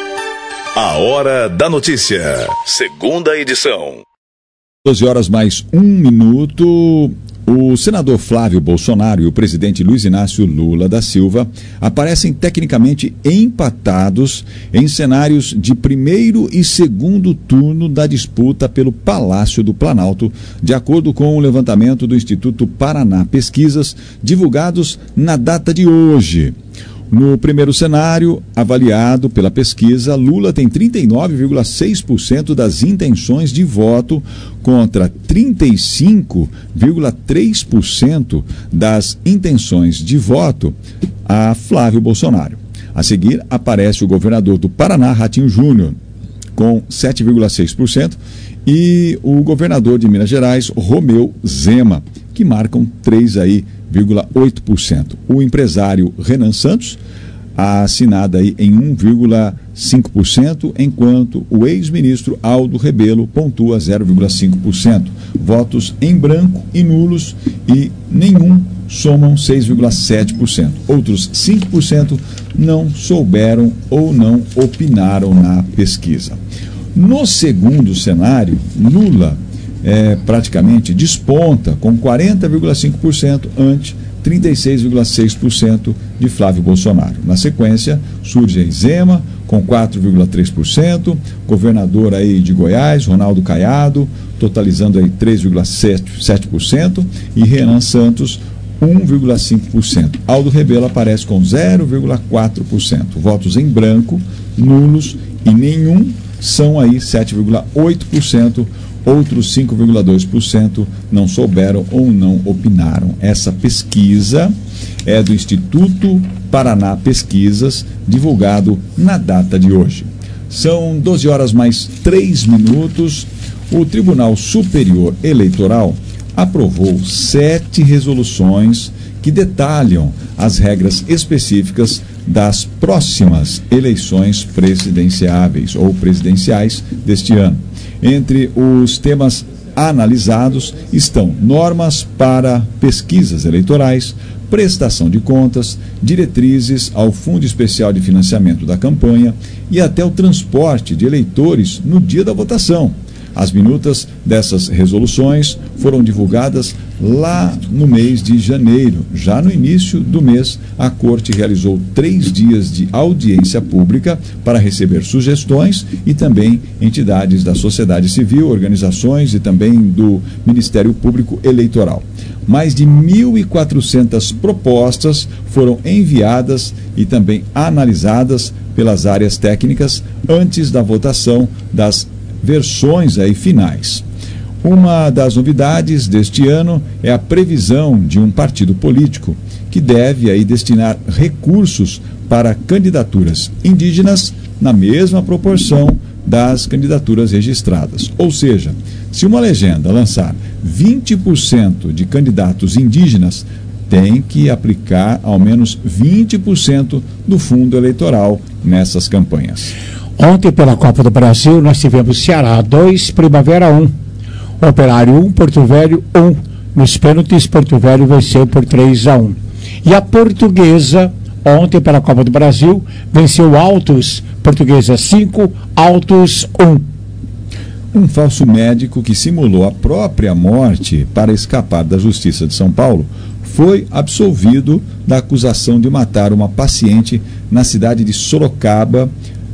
A Hora da Notícia, segunda edição. doze horas mais um minuto. O senador Flávio Bolsonaro e o presidente Luiz Inácio Lula da Silva aparecem tecnicamente empatados em cenários de primeiro e segundo turno da disputa pelo Palácio do Planalto, de acordo com o levantamento do Instituto Paraná Pesquisas, divulgados na data de hoje. No primeiro cenário, avaliado pela pesquisa, Lula tem trinta e nove vírgula seis por cento das intenções de voto contra trinta e cinco vírgula três por cento das intenções de voto a Flávio Bolsonaro. A seguir, aparece o governador do Paraná, Ratinho Júnior, com sete vírgula seis por cento, e o governador de Minas Gerais, Romeu Zema, que marcam três vírgula oito por cento. O empresário Renan Santos, assinada aí em um vírgula cinco por cento, enquanto o ex-ministro Aldo Rebelo pontua zero vírgula cinco por cento. Votos em branco e nulos e nenhum somam seis vírgula sete por cento. Outros cinco por cento não souberam ou não opinaram na pesquisa. No segundo cenário, Lula é, praticamente desponta com quarenta vírgula cinco por cento ante trinta e seis vírgula seis por cento de Flávio Bolsonaro. Na sequência, surge aí Zema com quatro vírgula três por cento, governador aí de Goiás, Ronaldo Caiado, totalizando aí três vírgula sete por cento, e Renan Santos, um vírgula cinco por cento. Aldo Rebelo aparece com zero vírgula quatro por cento. Votos em branco, nulos e nenhum são aí sete vírgula oito por cento, outros cinco vírgula dois por cento não souberam ou não opinaram. Essa pesquisa é do Instituto Paraná Pesquisas, divulgado na data de hoje. São doze horas mais três minutos. O Tribunal Superior Eleitoral aprovou sete resoluções que detalham as regras específicas das próximas eleições presidenciáveis ou presidenciais deste ano. Entre os temas analisados estão normas para pesquisas eleitorais, prestação de contas, diretrizes ao Fundo Especial de Financiamento da Campanha e até o transporte de eleitores no dia da votação. As minutas dessas resoluções foram divulgadas lá no mês de janeiro. Já no início do mês, a Corte realizou três dias de audiência pública para receber sugestões e também entidades da sociedade civil, organizações e também do Ministério Público Eleitoral. Mais de mil e quatrocentas propostas foram enviadas e também analisadas pelas áreas técnicas antes da votação das versões aí finais. Uma das novidades deste ano é a previsão de um partido político que deve aí destinar recursos para candidaturas indígenas na mesma proporção das candidaturas registradas. Ou seja, se uma legenda lançar vinte por cento de candidatos indígenas, tem que aplicar ao menos vinte por cento do fundo eleitoral nessas campanhas. Ontem, pela Copa do Brasil, nós tivemos Ceará dois, Primavera um. Operário um, Porto Velho um. Nos pênaltis, Porto Velho venceu por três a um. E a Portuguesa, ontem, pela Copa do Brasil, venceu Altos, Portuguesa cinco, Altos um. Um falso médico que simulou a própria morte para escapar da Justiça de São Paulo foi absolvido da acusação de matar uma paciente na cidade de Sorocaba,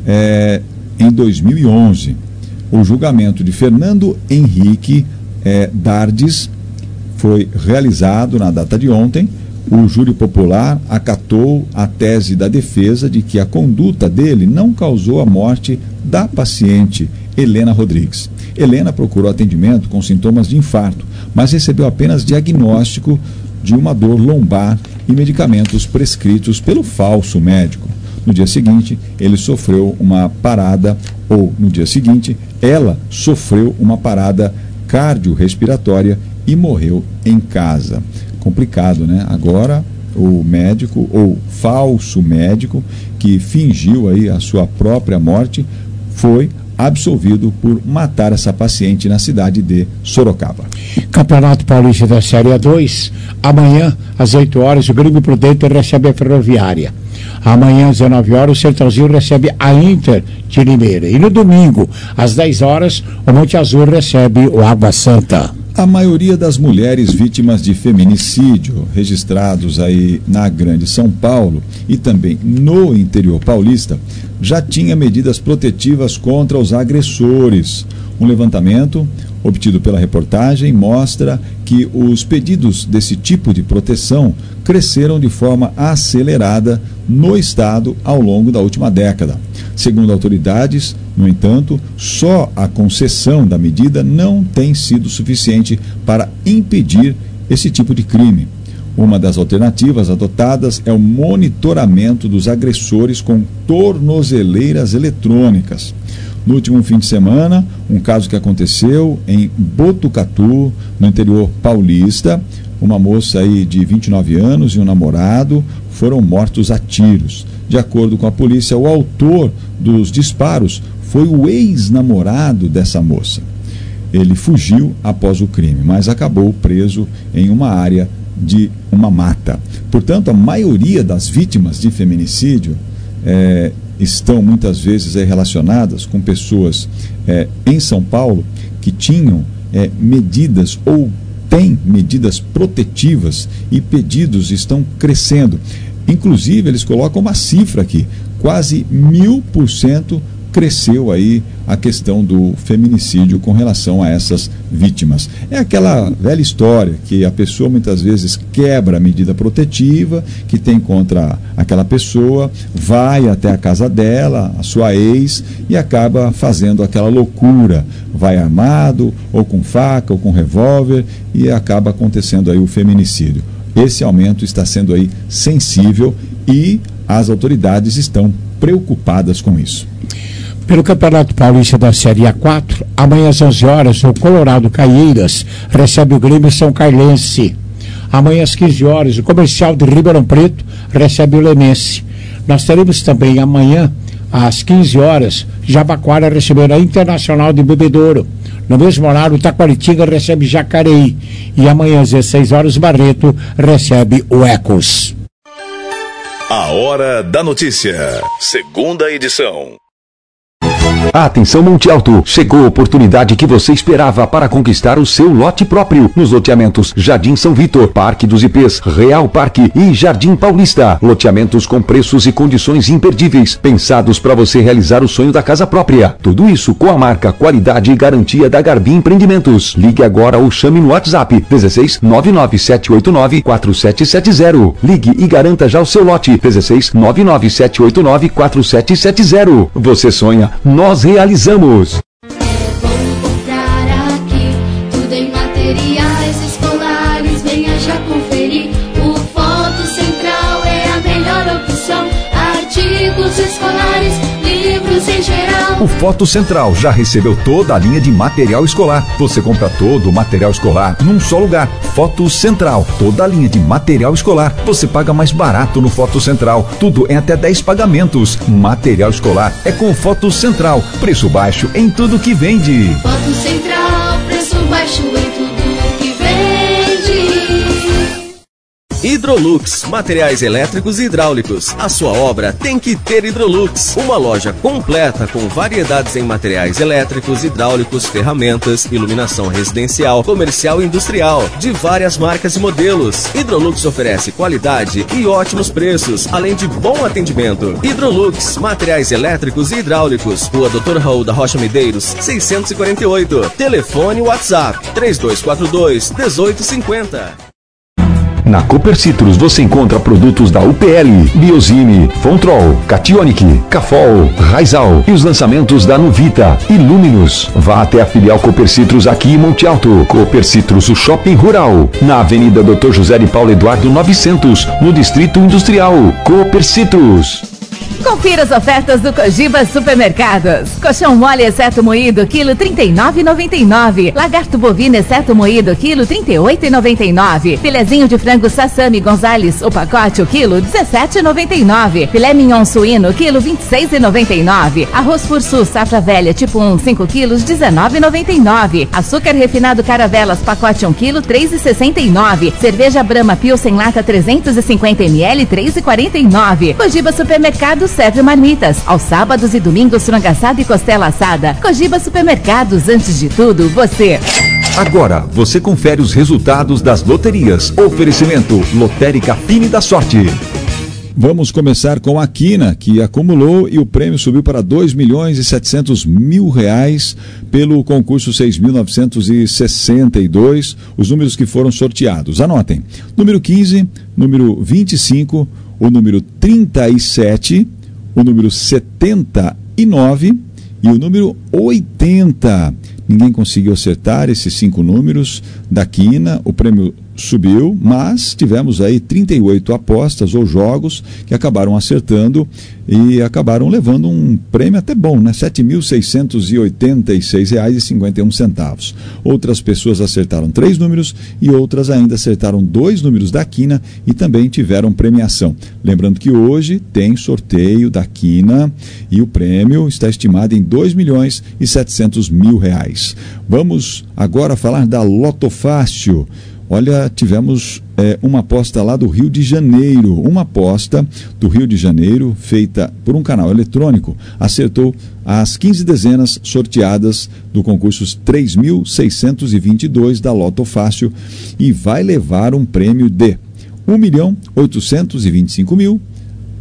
É, em dois mil e onze. O julgamento de Fernando Henrique é, Dardes foi realizado na data de ontem. O júri popular acatou a tese da defesa de que a conduta dele não causou a morte da paciente Helena Rodrigues. Helena procurou atendimento com sintomas de infarto, mas recebeu apenas diagnóstico de uma dor lombar e medicamentos prescritos pelo falso médico. No dia seguinte, ele sofreu uma parada, ou no dia seguinte, ela sofreu uma parada cardiorrespiratória e morreu em casa. Complicado, né? Agora, o médico, ou falso médico, que fingiu aí a sua própria morte, foi absolvido por matar essa paciente na cidade de Sorocaba. Campeonato Paulista da Série dois, amanhã, às oito horas, o Grêmio Prudente recebe a Ferroviária. Amanhã, às dezenove horas, o Sertãozinho recebe a Inter de Limeira. E no domingo, às dez horas, o Monte Azul recebe o Água Santa. A maioria das mulheres vítimas de feminicídio registrados aí na Grande São Paulo e também no interior paulista já tinha medidas protetivas contra os agressores. Um levantamento obtido pela reportagem mostra que os pedidos desse tipo de proteção cresceram de forma acelerada no estado ao longo da última década. Segundo autoridades, no entanto, só a concessão da medida não tem sido suficiente para impedir esse tipo de crime. Uma das alternativas adotadas é o monitoramento dos agressores com tornozeleiras eletrônicas. No último fim de semana, um caso que aconteceu em Botucatu, no interior paulista, uma moça aí de vinte e nove anos e um namorado foram mortos a tiros. De acordo com a polícia, o autor dos disparos foi o ex-namorado dessa moça. Ele fugiu após o crime, mas acabou preso em uma área de uma mata. Portanto, a maioria das vítimas de feminicídio é, estão muitas vezes é, relacionadas com pessoas é, em São Paulo que tinham é, medidas ou têm medidas protetivas e pedidos estão crescendo. Inclusive, eles colocam uma cifra aqui, quase mil por cento cresceu aí a questão do feminicídio com relação a essas vítimas. É aquela velha história que a pessoa muitas vezes quebra a medida protetiva que tem contra aquela pessoa, vai até a casa dela, a sua ex, e acaba fazendo aquela loucura, vai armado, ou com faca, ou com revólver, e acaba acontecendo aí o feminicídio. Esse aumento está sendo aí sensível e as autoridades estão preocupadas com isso. Pelo Campeonato Paulista da Série A quatro, amanhã às onze horas, o Colorado Caieiras recebe o Grêmio São Carlense. Amanhã às quinze horas, o Comercial de Ribeirão Preto recebe o Lemense. Nós teremos também amanhã, às quinze horas, Jabaquara recebendo a Internacional de Bebedouro. No mesmo horário, o Taquaritinga recebe Jacareí. E amanhã às dezesseis horas, Barreto recebe o Ecos. A Hora da Notícia, segunda edição. Atenção Monte Alto, chegou a oportunidade que você esperava para conquistar o seu lote próprio nos loteamentos Jardim São Vitor, Parque dos Ipês, Real Parque e Jardim Paulista. Loteamentos com preços e condições imperdíveis, pensados para você realizar o sonho da casa própria. Tudo isso com a marca, qualidade e garantia da Garbi Empreendimentos. Ligue agora ou chame no WhatsApp dezesseis nove nove sete oito nove quatro sete sete zero. Ligue e garanta já o seu lote dezesseis nove nove sete oito nove quatro sete sete zero. Você sonha, nós realizamos. Comprar aqui tudo em materiais escolares, venha já conferir. O Foto Central é a melhor opção. Artigos escolares, livros em geral. O Foto Central já recebeu toda a linha de material escolar. Você compra todo o material escolar num só lugar. Foto Central, toda a linha de material escolar. Você paga mais barato no Foto Central. Tudo em até dez pagamentos. Material escolar é com o Foto Central. Preço baixo em tudo que vende. Foto Central, preço baixo em tudo que vende. Hidrolux, materiais elétricos e hidráulicos. A sua obra tem que ter Hidrolux. Uma loja completa com variedades em materiais elétricos, hidráulicos, ferramentas, iluminação residencial, comercial e industrial, de várias marcas e modelos. Hidrolux oferece qualidade e ótimos preços, além de bom atendimento. Hidrolux, materiais elétricos e hidráulicos. Rua doutor Raul da Rocha Medeiros, seiscentos e quarenta e oito. Telefone WhatsApp três dois quatro dois, um oito cinco zero. Na Cooper Citrus você encontra produtos da U P L, Biosine, Fontrol, Cationic, Cafol, Raizal e os lançamentos da Nuvita e Luminus. Vá até a filial Cooper Citrus aqui em Monte Alto. Cooper Citrus, o shopping rural, na Avenida doutor José de Paulo Eduardo novecentos, no Distrito Industrial. Cooper Citrus. Confira as ofertas do Cogiba Supermercados. Colchão mole exceto moído, quilo trinta e nove reais e noventa e nove centavos. Lagarto bovino exceto moído, quilo trinta e oito reais e noventa e nove centavos. Filezinho de frango Sassami Gonzales, o pacote, o quilo dezessete reais e noventa e nove centavos. Filé mignon suíno, quilo vinte e seis reais e noventa e nove centavos. Arroz Fursu safra velha tipo um, cinco quilos, dezenove reais e noventa e nove centavos. Açúcar refinado Caravelas, pacote um quilo, três reais e sessenta e nove centavos. Cerveja Brahma Pilsen lata trezentos e cinquenta mililitros, três reais e quarenta e nove centavos. Cogiba Supermercados serve marmitas. Aos sábados e domingos, frango assado e costela assada. Cogiba Supermercados, antes de tudo, você. Agora, você confere os resultados das loterias. Oferecimento Lotérica Fine da Sorte. Vamos começar com a Quina, que acumulou e o prêmio subiu para dois milhões e setecentos mil reais pelo concurso seis mil novecentos e sessenta e dois, os números que foram sorteados. Anotem, número quinze, número vinte e cinco, o número trinta e sete, o número setenta e nove e o número oitenta. Ninguém conseguiu acertar esses cinco números da Quina, o prêmio subiu, mas tivemos aí trinta e oito apostas ou jogos que acabaram acertando e acabaram levando um prêmio até bom, né? sete mil seiscentos e oitenta e seis reais e cinquenta e um centavos. Outras pessoas acertaram três números e outras ainda acertaram dois números da Quina e também tiveram premiação. Lembrando que hoje tem sorteio da Quina e o prêmio está estimado em dois milhões e setecentos mil reais. Vamos agora falar da Loto Fácil. Olha, tivemos é, uma aposta lá do Rio de Janeiro, uma aposta do Rio de Janeiro feita por um canal eletrônico, acertou as quinze dezenas sorteadas do concurso três mil seiscentos e vinte e dois da Loto Fácil e vai levar um prêmio de um milhão oitocentos e vinte e cinco mil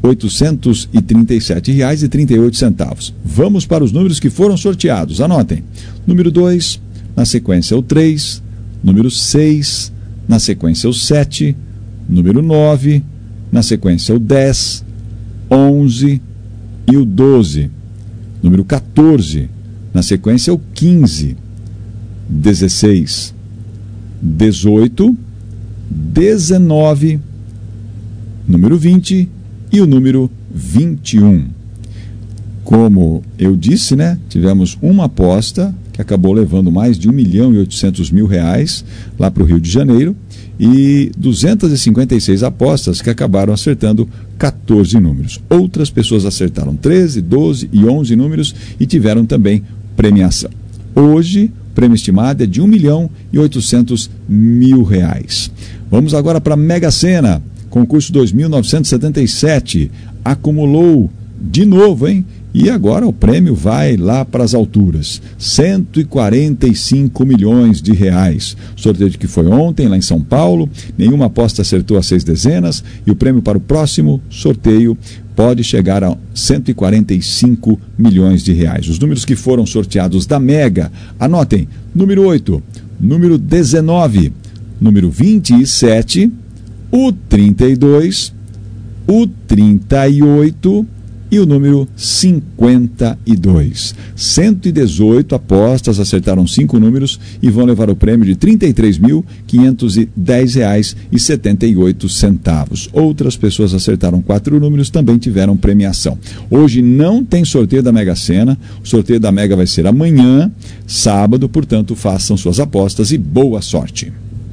oitocentos e trinta e sete reais e trinta e oito centavos. Vamos para os números que foram sorteados. Anotem. Número dois, na sequência o três, número seis, na sequência o sete, número nove, na sequência o dez, onze e o doze. Número quatorze, na sequência o quinze, dezesseis, dezoito, dezenove, número vinte e o número vinte e um. Como eu disse, né, tivemos uma aposta que acabou levando mais de um milhão e oitocentos mil reais lá para o Rio de Janeiro e duzentas e cinquenta e seis apostas que acabaram acertando quatorze números. Outras pessoas acertaram treze, doze e onze números e tiveram também premiação. Hoje, o prêmio estimado é de um milhão e oitocentos mil reais. Vamos agora para a Mega Sena. Concurso dois mil novecentos e setenta e sete. Acumulou de novo, hein? E agora o prêmio vai lá para as alturas. cento e quarenta e cinco milhões de reais. Sorteio que foi ontem lá em São Paulo. Nenhuma aposta acertou as seis dezenas. E o prêmio para o próximo sorteio pode chegar a cento e quarenta e cinco milhões de reais. Os números que foram sorteados da Mega, anotem, número oito, número dezenove, número vinte e sete, o trinta e dois, o trinta e oito e o número cinquenta e dois. cento e dezoito apostas acertaram cinco números e vão levar o prêmio de trinta e três mil quinhentos e dez reais e setenta e oito centavos. Outras pessoas acertaram quatro números, também tiveram premiação. Hoje não tem sorteio da Mega Sena. O sorteio da Mega vai ser amanhã, sábado, portanto, façam suas apostas e boa sorte.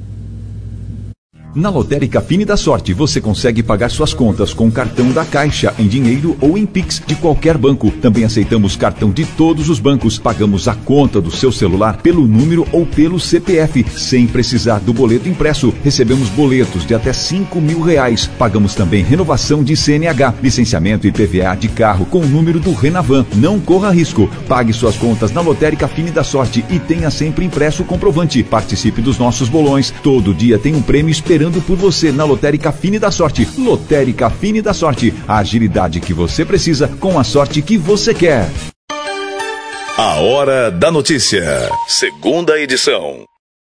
Na Lotérica Fine da Sorte, você consegue pagar suas contas com cartão da Caixa, em dinheiro ou em Pix de qualquer banco. Também aceitamos cartão de todos os bancos. Pagamos a conta do seu celular pelo número ou pelo C P F, sem precisar do boleto impresso. Recebemos boletos de até cinco mil reais. Pagamos também renovação de C N H, licenciamento e P V A de carro com o número do Renavan. Não corra risco. Pague suas contas na Lotérica Fine da Sorte e tenha sempre impresso o comprovante. Participe dos nossos bolões. Todo dia tem um prêmio esperando por você na Lotérica Fine da Sorte. Lotérica Fine da Sorte. A agilidade que você precisa com a sorte que você quer. A Hora da Notícia. Segunda edição.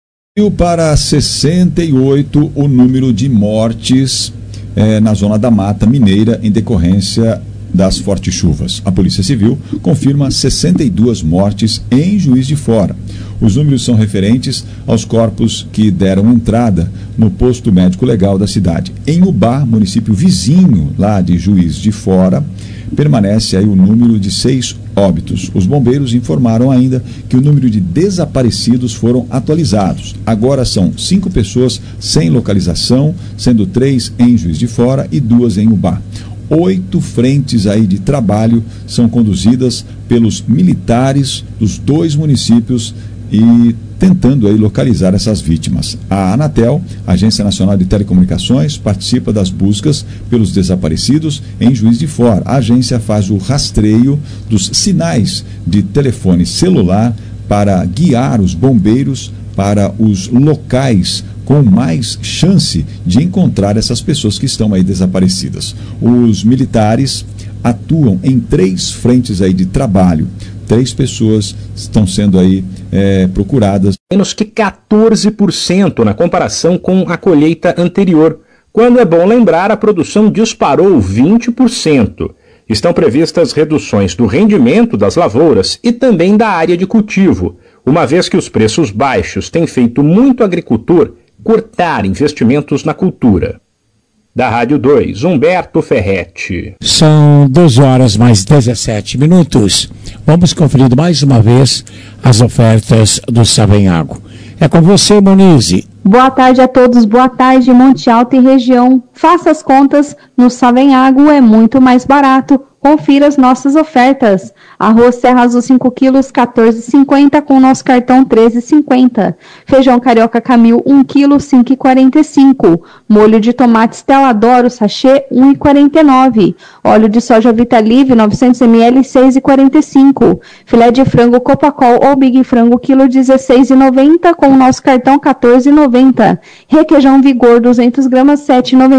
E para sessenta e oito o número de mortes eh, na zona da Mata Mineira em decorrência das fortes chuvas. A Polícia Civil confirma sessenta e duas mortes em Juiz de Fora. Os números são referentes aos corpos que deram entrada no posto médico legal da cidade. Em Ubá, município vizinho lá de Juiz de Fora, permanece aí o número de seis óbitos. Os bombeiros informaram ainda que o número de desaparecidos foram atualizados. Agora são cinco pessoas sem localização, sendo três em Juiz de Fora e duas em Ubá. Oito frentes aí de trabalho são conduzidas pelos militares dos dois municípios e tentando aí localizar essas vítimas. A Anatel, Agência Nacional de Telecomunicações, participa das buscas pelos desaparecidos em Juiz de Fora. A agência faz o rastreio dos sinais de telefone celular para guiar os bombeiros para os locais com mais chance de encontrar essas pessoas que estão aí desaparecidas. Os militares atuam em três frentes aí de trabalho. Três pessoas estão sendo aí é, procuradas. Menos que quatorze por cento na comparação com a colheita anterior. Quando é bom lembrar, a produção disparou vinte por cento. Estão previstas reduções do rendimento das lavouras e também da área de cultivo, uma vez que os preços baixos têm feito muito agricultor cortar investimentos na cultura. Da Rádio dois, Humberto Ferretti. São doze horas mais dezessete minutos. Vamos conferir mais uma vez as ofertas do Savenhago. É com você, Monize. Boa tarde a todos, boa tarde, Monte Alto e região. Faça as contas, no Savenhago é muito mais barato. Confira as nossas ofertas. Arroz Serra Azul cinco quilos, quatorze reais e cinquenta centavos com nosso cartão treze reais e cinquenta centavos. Feijão Carioca Camil um quilo, cinco reais e quarenta e cinco centavos. Molho de tomate Stella Doro sachê um real e quarenta e nove centavos. Óleo de soja Vitalive novecentos mililitros, seis reais e quarenta e cinco centavos. Filé de frango Copacol ou Big Frango quilo dezesseis reais e noventa centavos com o nosso cartão quatorze reais e noventa centavos. Requeijão Vigor duzentas gramas, sete reais e noventa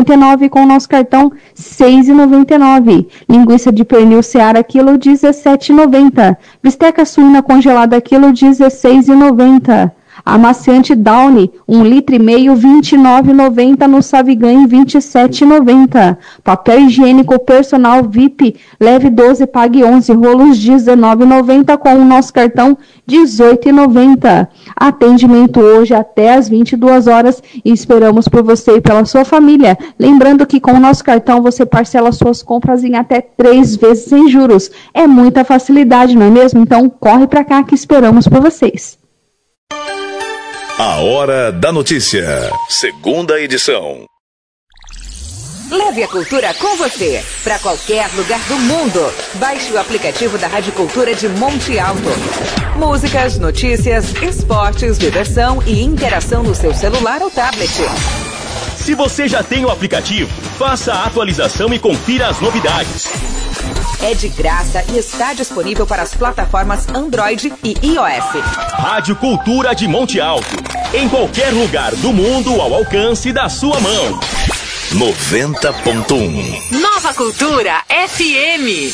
noventa e nove, com o nosso cartão seis e noventa e nove. Linguiça de pernil Seara quilo dezessete e noventa. Bisteca suína congelada quilo dezesseis e noventa. Amaciante Downy, um litro e meio, vinte e nove e noventa no Savigan, vinte e sete e noventa. Papel higiênico personal V I P, leve doze, pague onze, rolos dezenove e noventa, com o nosso cartão dezoito e noventa. Atendimento hoje até às vinte e duas horas e esperamos por você e pela sua família. Lembrando que com o nosso cartão você parcela suas compras em até três vezes sem juros. É muita facilidade, não é mesmo? Então corre para cá que esperamos por vocês. A Hora da Notícia, segunda edição. Leve a cultura com você para qualquer lugar do mundo. Baixe o aplicativo da Rádio Cultura de Monte Alto. Músicas, notícias, esportes, diversão e interação no seu celular ou tablet. Se você já tem o aplicativo, faça a atualização e confira as novidades. É de graça e está disponível para as plataformas Android e iOS. Rádio Cultura de Monte Alto. Em qualquer lugar do mundo ao alcance da sua mão. noventa ponto um. Nova Cultura F M.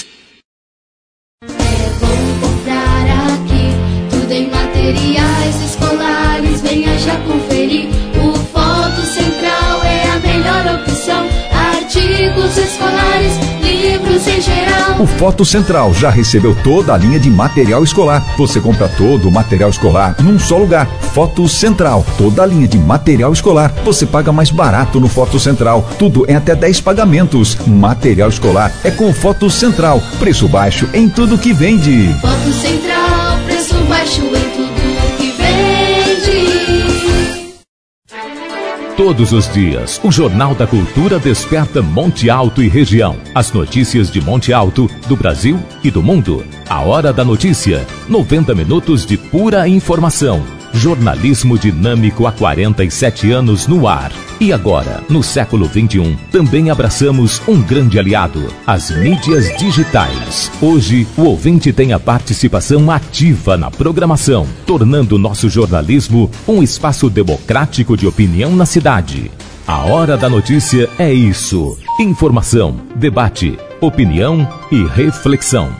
É bom comprar aqui tudo em materiais escolares. Venha já conferir. O Foto Central é a melhor opção. Artigos escolares, livros em geral. O Foto Central já recebeu toda a linha de material escolar. Você compra todo o material escolar num só lugar. Foto Central, toda a linha de material escolar. Você paga mais barato no Foto Central. Tudo em até dez pagamentos. Material escolar é com o Foto Central. Preço baixo em tudo que vende. Foto Central, preço baixo em tudo que vende. Todos os dias, o Jornal da Cultura desperta Monte Alto e região. As notícias de Monte Alto, do Brasil e do mundo. A Hora da Notícia. noventa minutos de pura informação. Jornalismo dinâmico há quarenta e sete anos no ar. E agora, no século vinte e um, também abraçamos um grande aliado, as mídias digitais. Hoje, o ouvinte tem a participação ativa na programação, tornando nosso jornalismo um espaço democrático de opinião na cidade. A Hora da Notícia é isso: informação, debate, opinião e reflexão.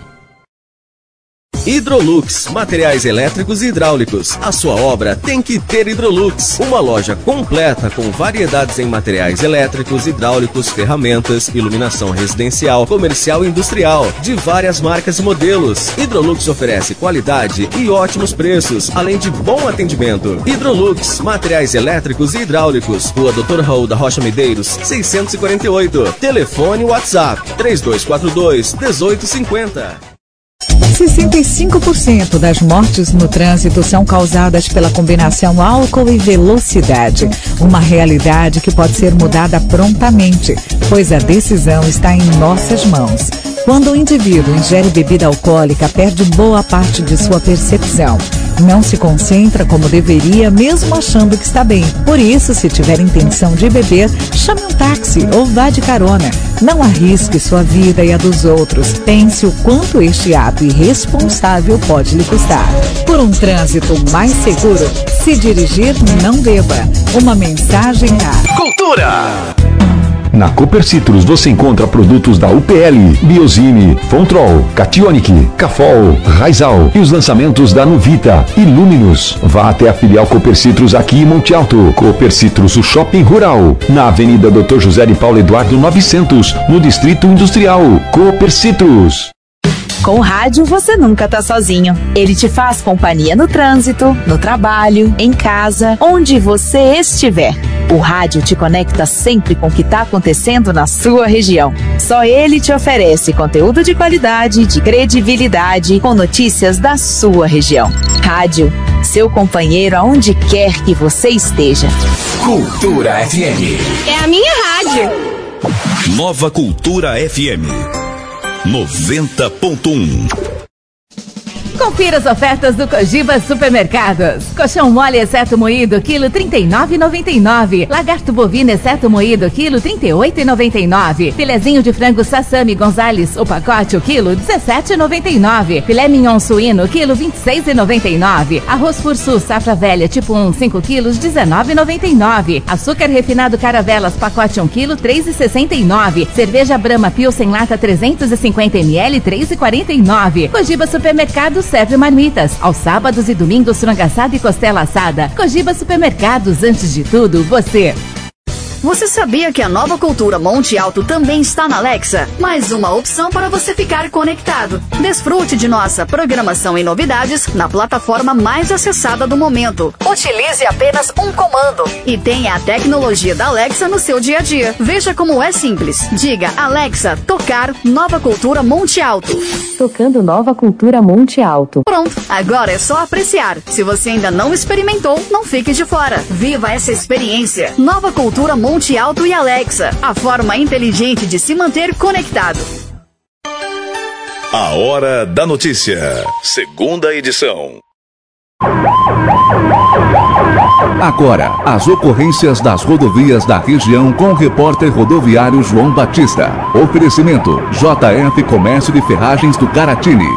Hidrolux, materiais elétricos e hidráulicos. A sua obra tem que ter Hidrolux. Uma loja completa com variedades em materiais elétricos, hidráulicos, ferramentas, iluminação residencial, comercial e industrial, de várias marcas e modelos. Hidrolux oferece qualidade e ótimos preços, além de bom atendimento. Hidrolux, materiais elétricos e hidráulicos. Rua doutor Raul da Rocha Medeiros, seiscentos e quarenta e oito. Telefone WhatsApp três dois quatro dois, um oito cinco zero. sessenta e cinco por cento das mortes no trânsito são causadas pela combinação álcool e velocidade. Uma realidade que pode ser mudada prontamente, pois a decisão está em nossas mãos. Quando o indivíduo ingere bebida alcoólica, perde boa parte de sua percepção. Não se concentra como deveria, mesmo achando que está bem. Por isso, se tiver intenção de beber, chame um táxi ou vá de carona. Não arrisque sua vida e a dos outros. Pense o quanto este ato irresponsável pode lhe custar. Por um trânsito mais seguro, se dirigir, não beba. Uma mensagem a Cultura. Na Cooper Citrus você encontra produtos da U P L, Biosine, Fontrol, Cationic, Cafol, Raizal e os lançamentos da Nuvita e Luminus. Vá até a filial Cooper Citrus aqui em Monte Alto. Cooper Citrus, o shopping rural, na Avenida doutor José de Paulo Eduardo novecentos, no Distrito Industrial. Cooper Citrus. Com o rádio você nunca tá sozinho. Ele te faz companhia no trânsito, no trabalho, em casa, onde você estiver. O rádio te conecta sempre com o que está acontecendo na sua região. Só ele te oferece conteúdo de qualidade, de credibilidade, com notícias da sua região. Rádio, seu companheiro aonde quer que você esteja. Cultura F M. É a minha rádio. Nova Cultura F M. noventa ponto um. Confira as ofertas do Cogiba Supermercados. Colchão mole exceto moído, quilo trinta e nove reais e noventa e nove centavos. Lagarto bovino exceto moído, quilo trinta e oito reais e noventa e nove centavos. Filezinho de frango Sassami Gonzales, o pacote, o quilo, dezessete reais e noventa e nove centavos. Filé mignon suíno, quilo, vinte e seis reais e noventa e nove centavos. Arroz Fursu Safra Velha, tipo um, cinco quilos, dezenove reais e noventa e nove centavos. Açúcar refinado Caravelas, pacote um quilo, três reais e sessenta e nove centavos. Cerveja Brahma Pilsen Lata trezentos e cinquenta mililitros, três reais e quarenta e nove centavos. Cogiba Supermercados serve marmitas. Aos sábados e domingos, frango assado e costela assada. Cogiba Supermercados, antes de tudo, você. Você sabia que a nova cultura Monte Alto também está na Alexa? Mais uma opção para você ficar conectado. Desfrute de nossa programação e novidades na plataforma mais acessada do momento. Utilize apenas um comando e tenha a tecnologia da Alexa no seu dia a dia. Veja como é simples. Diga, Alexa, tocar Nova Cultura Monte Alto. Tocando Nova Cultura Monte Alto. Pronto, agora é só apreciar. Se você ainda não experimentou, não fique de fora. Viva essa experiência. Nova Cultura Monte Monte Alto e Alexa, a forma inteligente de se manter conectado. A Hora da Notícia, segunda edição. Agora, as ocorrências das rodovias da região com o repórter rodoviário João Batista. Oferecimento, J F Comércio de Ferragens do Caratini.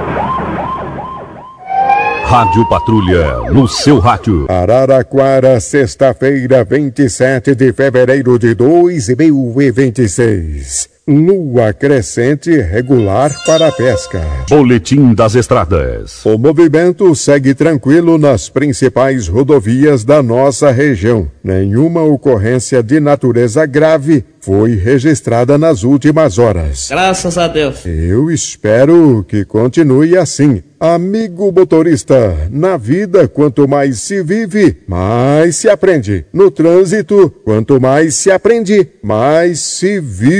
Rádio Patrulha, no seu rádio. Araraquara, sexta-feira, vinte e sete de fevereiro de dois mil e vinte e seis. Lua crescente regular para a pesca. Boletim das estradas. O movimento segue tranquilo nas principais rodovias da nossa região. Nenhuma ocorrência de natureza grave foi registrada nas últimas horas. Graças a Deus. Eu espero que continue assim. Amigo motorista, na vida, quanto mais se vive, mais se aprende. No trânsito, quanto mais se aprende, mais se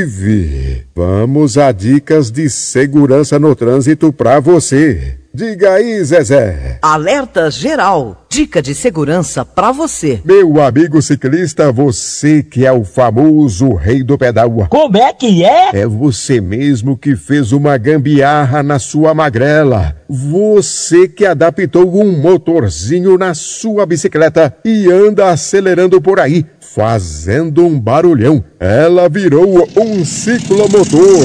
vive. Vamos a dicas de segurança no trânsito para você. Diga aí, Zezé. Alerta geral. Dica de segurança pra você. Meu amigo ciclista, você que é o famoso rei do pedal. Como é que é? É você mesmo que fez uma gambiarra na sua magrela. Você que adaptou um motorzinho na sua bicicleta e anda acelerando por aí, fazendo um barulhão. Ela virou um ciclomotor.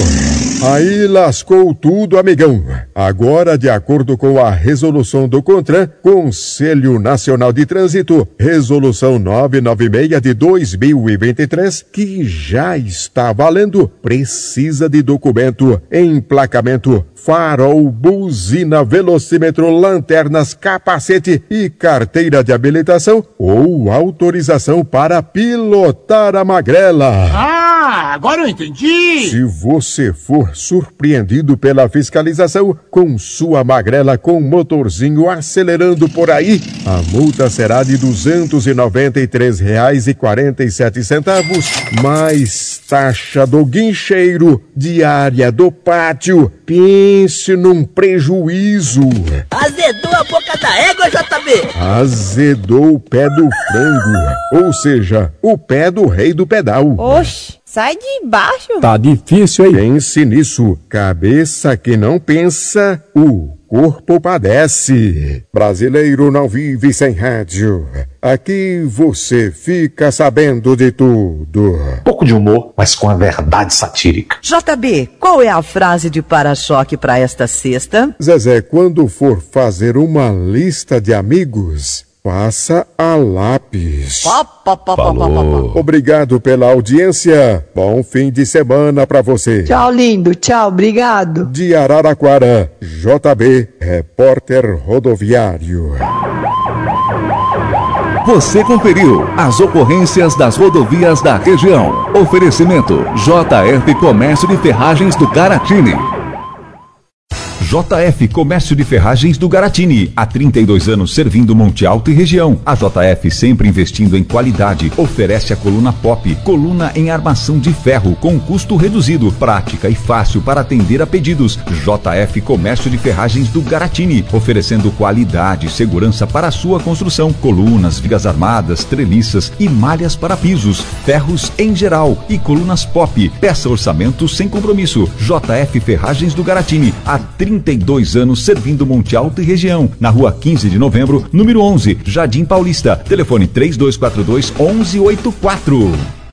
Aí lascou tudo, amigão. Agora, de acordo com a resolução do CONTRAN, Conselho Nacional de Trânsito, resolução novecentos e noventa e seis de dois mil e vinte e três, que já está valendo, precisa de documento, emplacamento, farol, buzina, velocímetro, lanternas, capacete e carteira de habilitação ou autorização para pilotar a magrela. Ah, agora eu entendi! Se você for surpreendido pela fiscalização com sua magrela com motorzinho acelerando por aí, a multa será de duzentos e noventa e três reais e quarenta e sete centavos, mais taxa do guincheiro, diária do pátio. Pense num prejuízo. Azedou a boca da égua, J B. Azedou o pé do frango, ou seja, o pé do rei do pedal. Oxe, sai de baixo. Tá difícil aí. Pense nisso. Cabeça que não pensa, o corpo padece. Brasileiro não vive sem rádio. Aqui você fica sabendo de tudo. Pouco de humor, mas com a verdade satírica. J B, qual é a frase de para-choque para esta sexta? Zezé, quando for fazer uma lista de amigos, faça a lápis. Pá, pá, pá, pá, pá, pá, pá. Obrigado pela audiência. Bom fim de semana pra você. Tchau, lindo. Tchau, obrigado. De Araraquara, J B, repórter rodoviário. Você conferiu as ocorrências das rodovias da região. Oferecimento J F Comércio de Ferragens do Caratini. J F Comércio de Ferragens do Garatini, há trinta e dois anos servindo Monte Alto e região. A J F sempre investindo em qualidade, oferece a coluna Pop, coluna em armação de ferro com custo reduzido, prática e fácil para atender a pedidos. J F Comércio de Ferragens do Garatini, oferecendo qualidade e segurança para a sua construção, colunas, vigas armadas, treliças e malhas para pisos, ferros em geral e colunas Pop. Peça orçamento sem compromisso. J F Ferragens do Garatini, há trinta trinta e dois anos servindo Monte Alto e região. Na rua quinze de novembro, número onze, Jardim Paulista. Telefone três dois quatro dois, onze oitenta e quatro.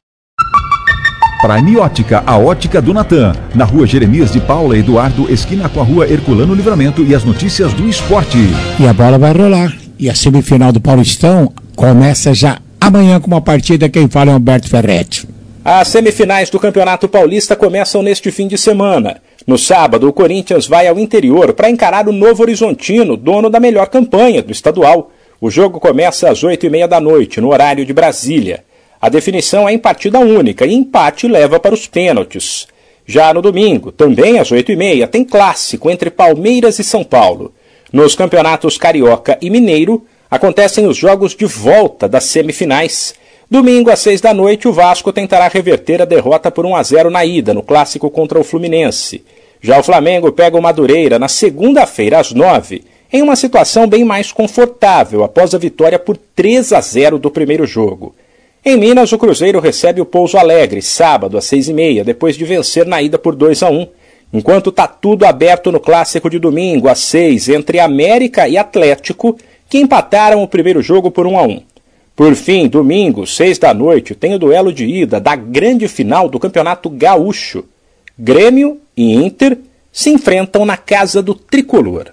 Prime Ótica, a ótica do Natan. Na rua Jeremias de Paula Eduardo, esquina com a rua Herculano Livramento, e as notícias do esporte. E a bola vai rolar. E a semifinal do Paulistão começa já amanhã com uma partida. Quem fala é Humberto Ferretti. As semifinais do Campeonato Paulista começam neste fim de semana. No sábado, o Corinthians vai ao interior para encarar o Novo Horizontino, dono da melhor campanha do estadual. O jogo começa às oito e meia da noite, no horário de Brasília. A definição é em partida única e empate leva para os pênaltis. Já no domingo, também às oito e meia, tem clássico entre Palmeiras e São Paulo. Nos campeonatos Carioca e Mineiro, acontecem os jogos de volta das semifinais. Domingo, às seis da noite, o Vasco tentará reverter a derrota por um a zero na ida, no clássico contra o Fluminense. Já o Flamengo pega o Madureira na segunda-feira, às nove, em uma situação bem mais confortável, após a vitória por três a zero do primeiro jogo. Em Minas, o Cruzeiro recebe o Pouso Alegre, sábado, às seis e meia, depois de vencer na ida por dois a um. Enquanto está tudo aberto no clássico de domingo, às seis, entre América e Atlético, que empataram o primeiro jogo por um a um. Por fim, domingo, seis da noite, tem o duelo de ida da grande final do Campeonato Gaúcho. Grêmio e Inter se enfrentam na casa do Tricolor.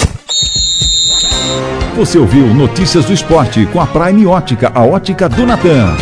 Você ouviu Notícias do Esporte com a Prime Ótica, a ótica do Natan.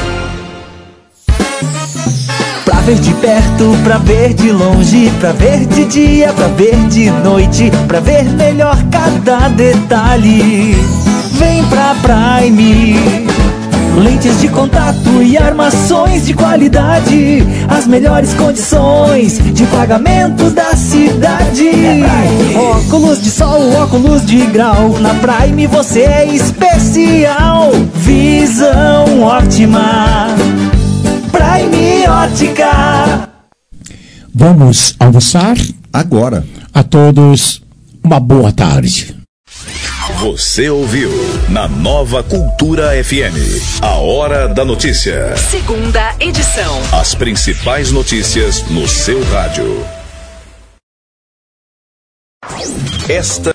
Pra ver de perto, pra ver de longe, pra ver de dia, pra ver de noite, pra ver melhor cada detalhe. Vem pra Prime. Lentes de contato e armações de qualidade, as melhores condições de pagamento da cidade. É óculos de sol, óculos de grau, na Prime você é especial. Visão ótima, Prime Ótica. Vamos almoçar? Agora. A todos, uma boa tarde. Você ouviu na Nova Cultura F M, a Hora da Notícia. Segunda edição. As principais notícias no seu rádio. Esta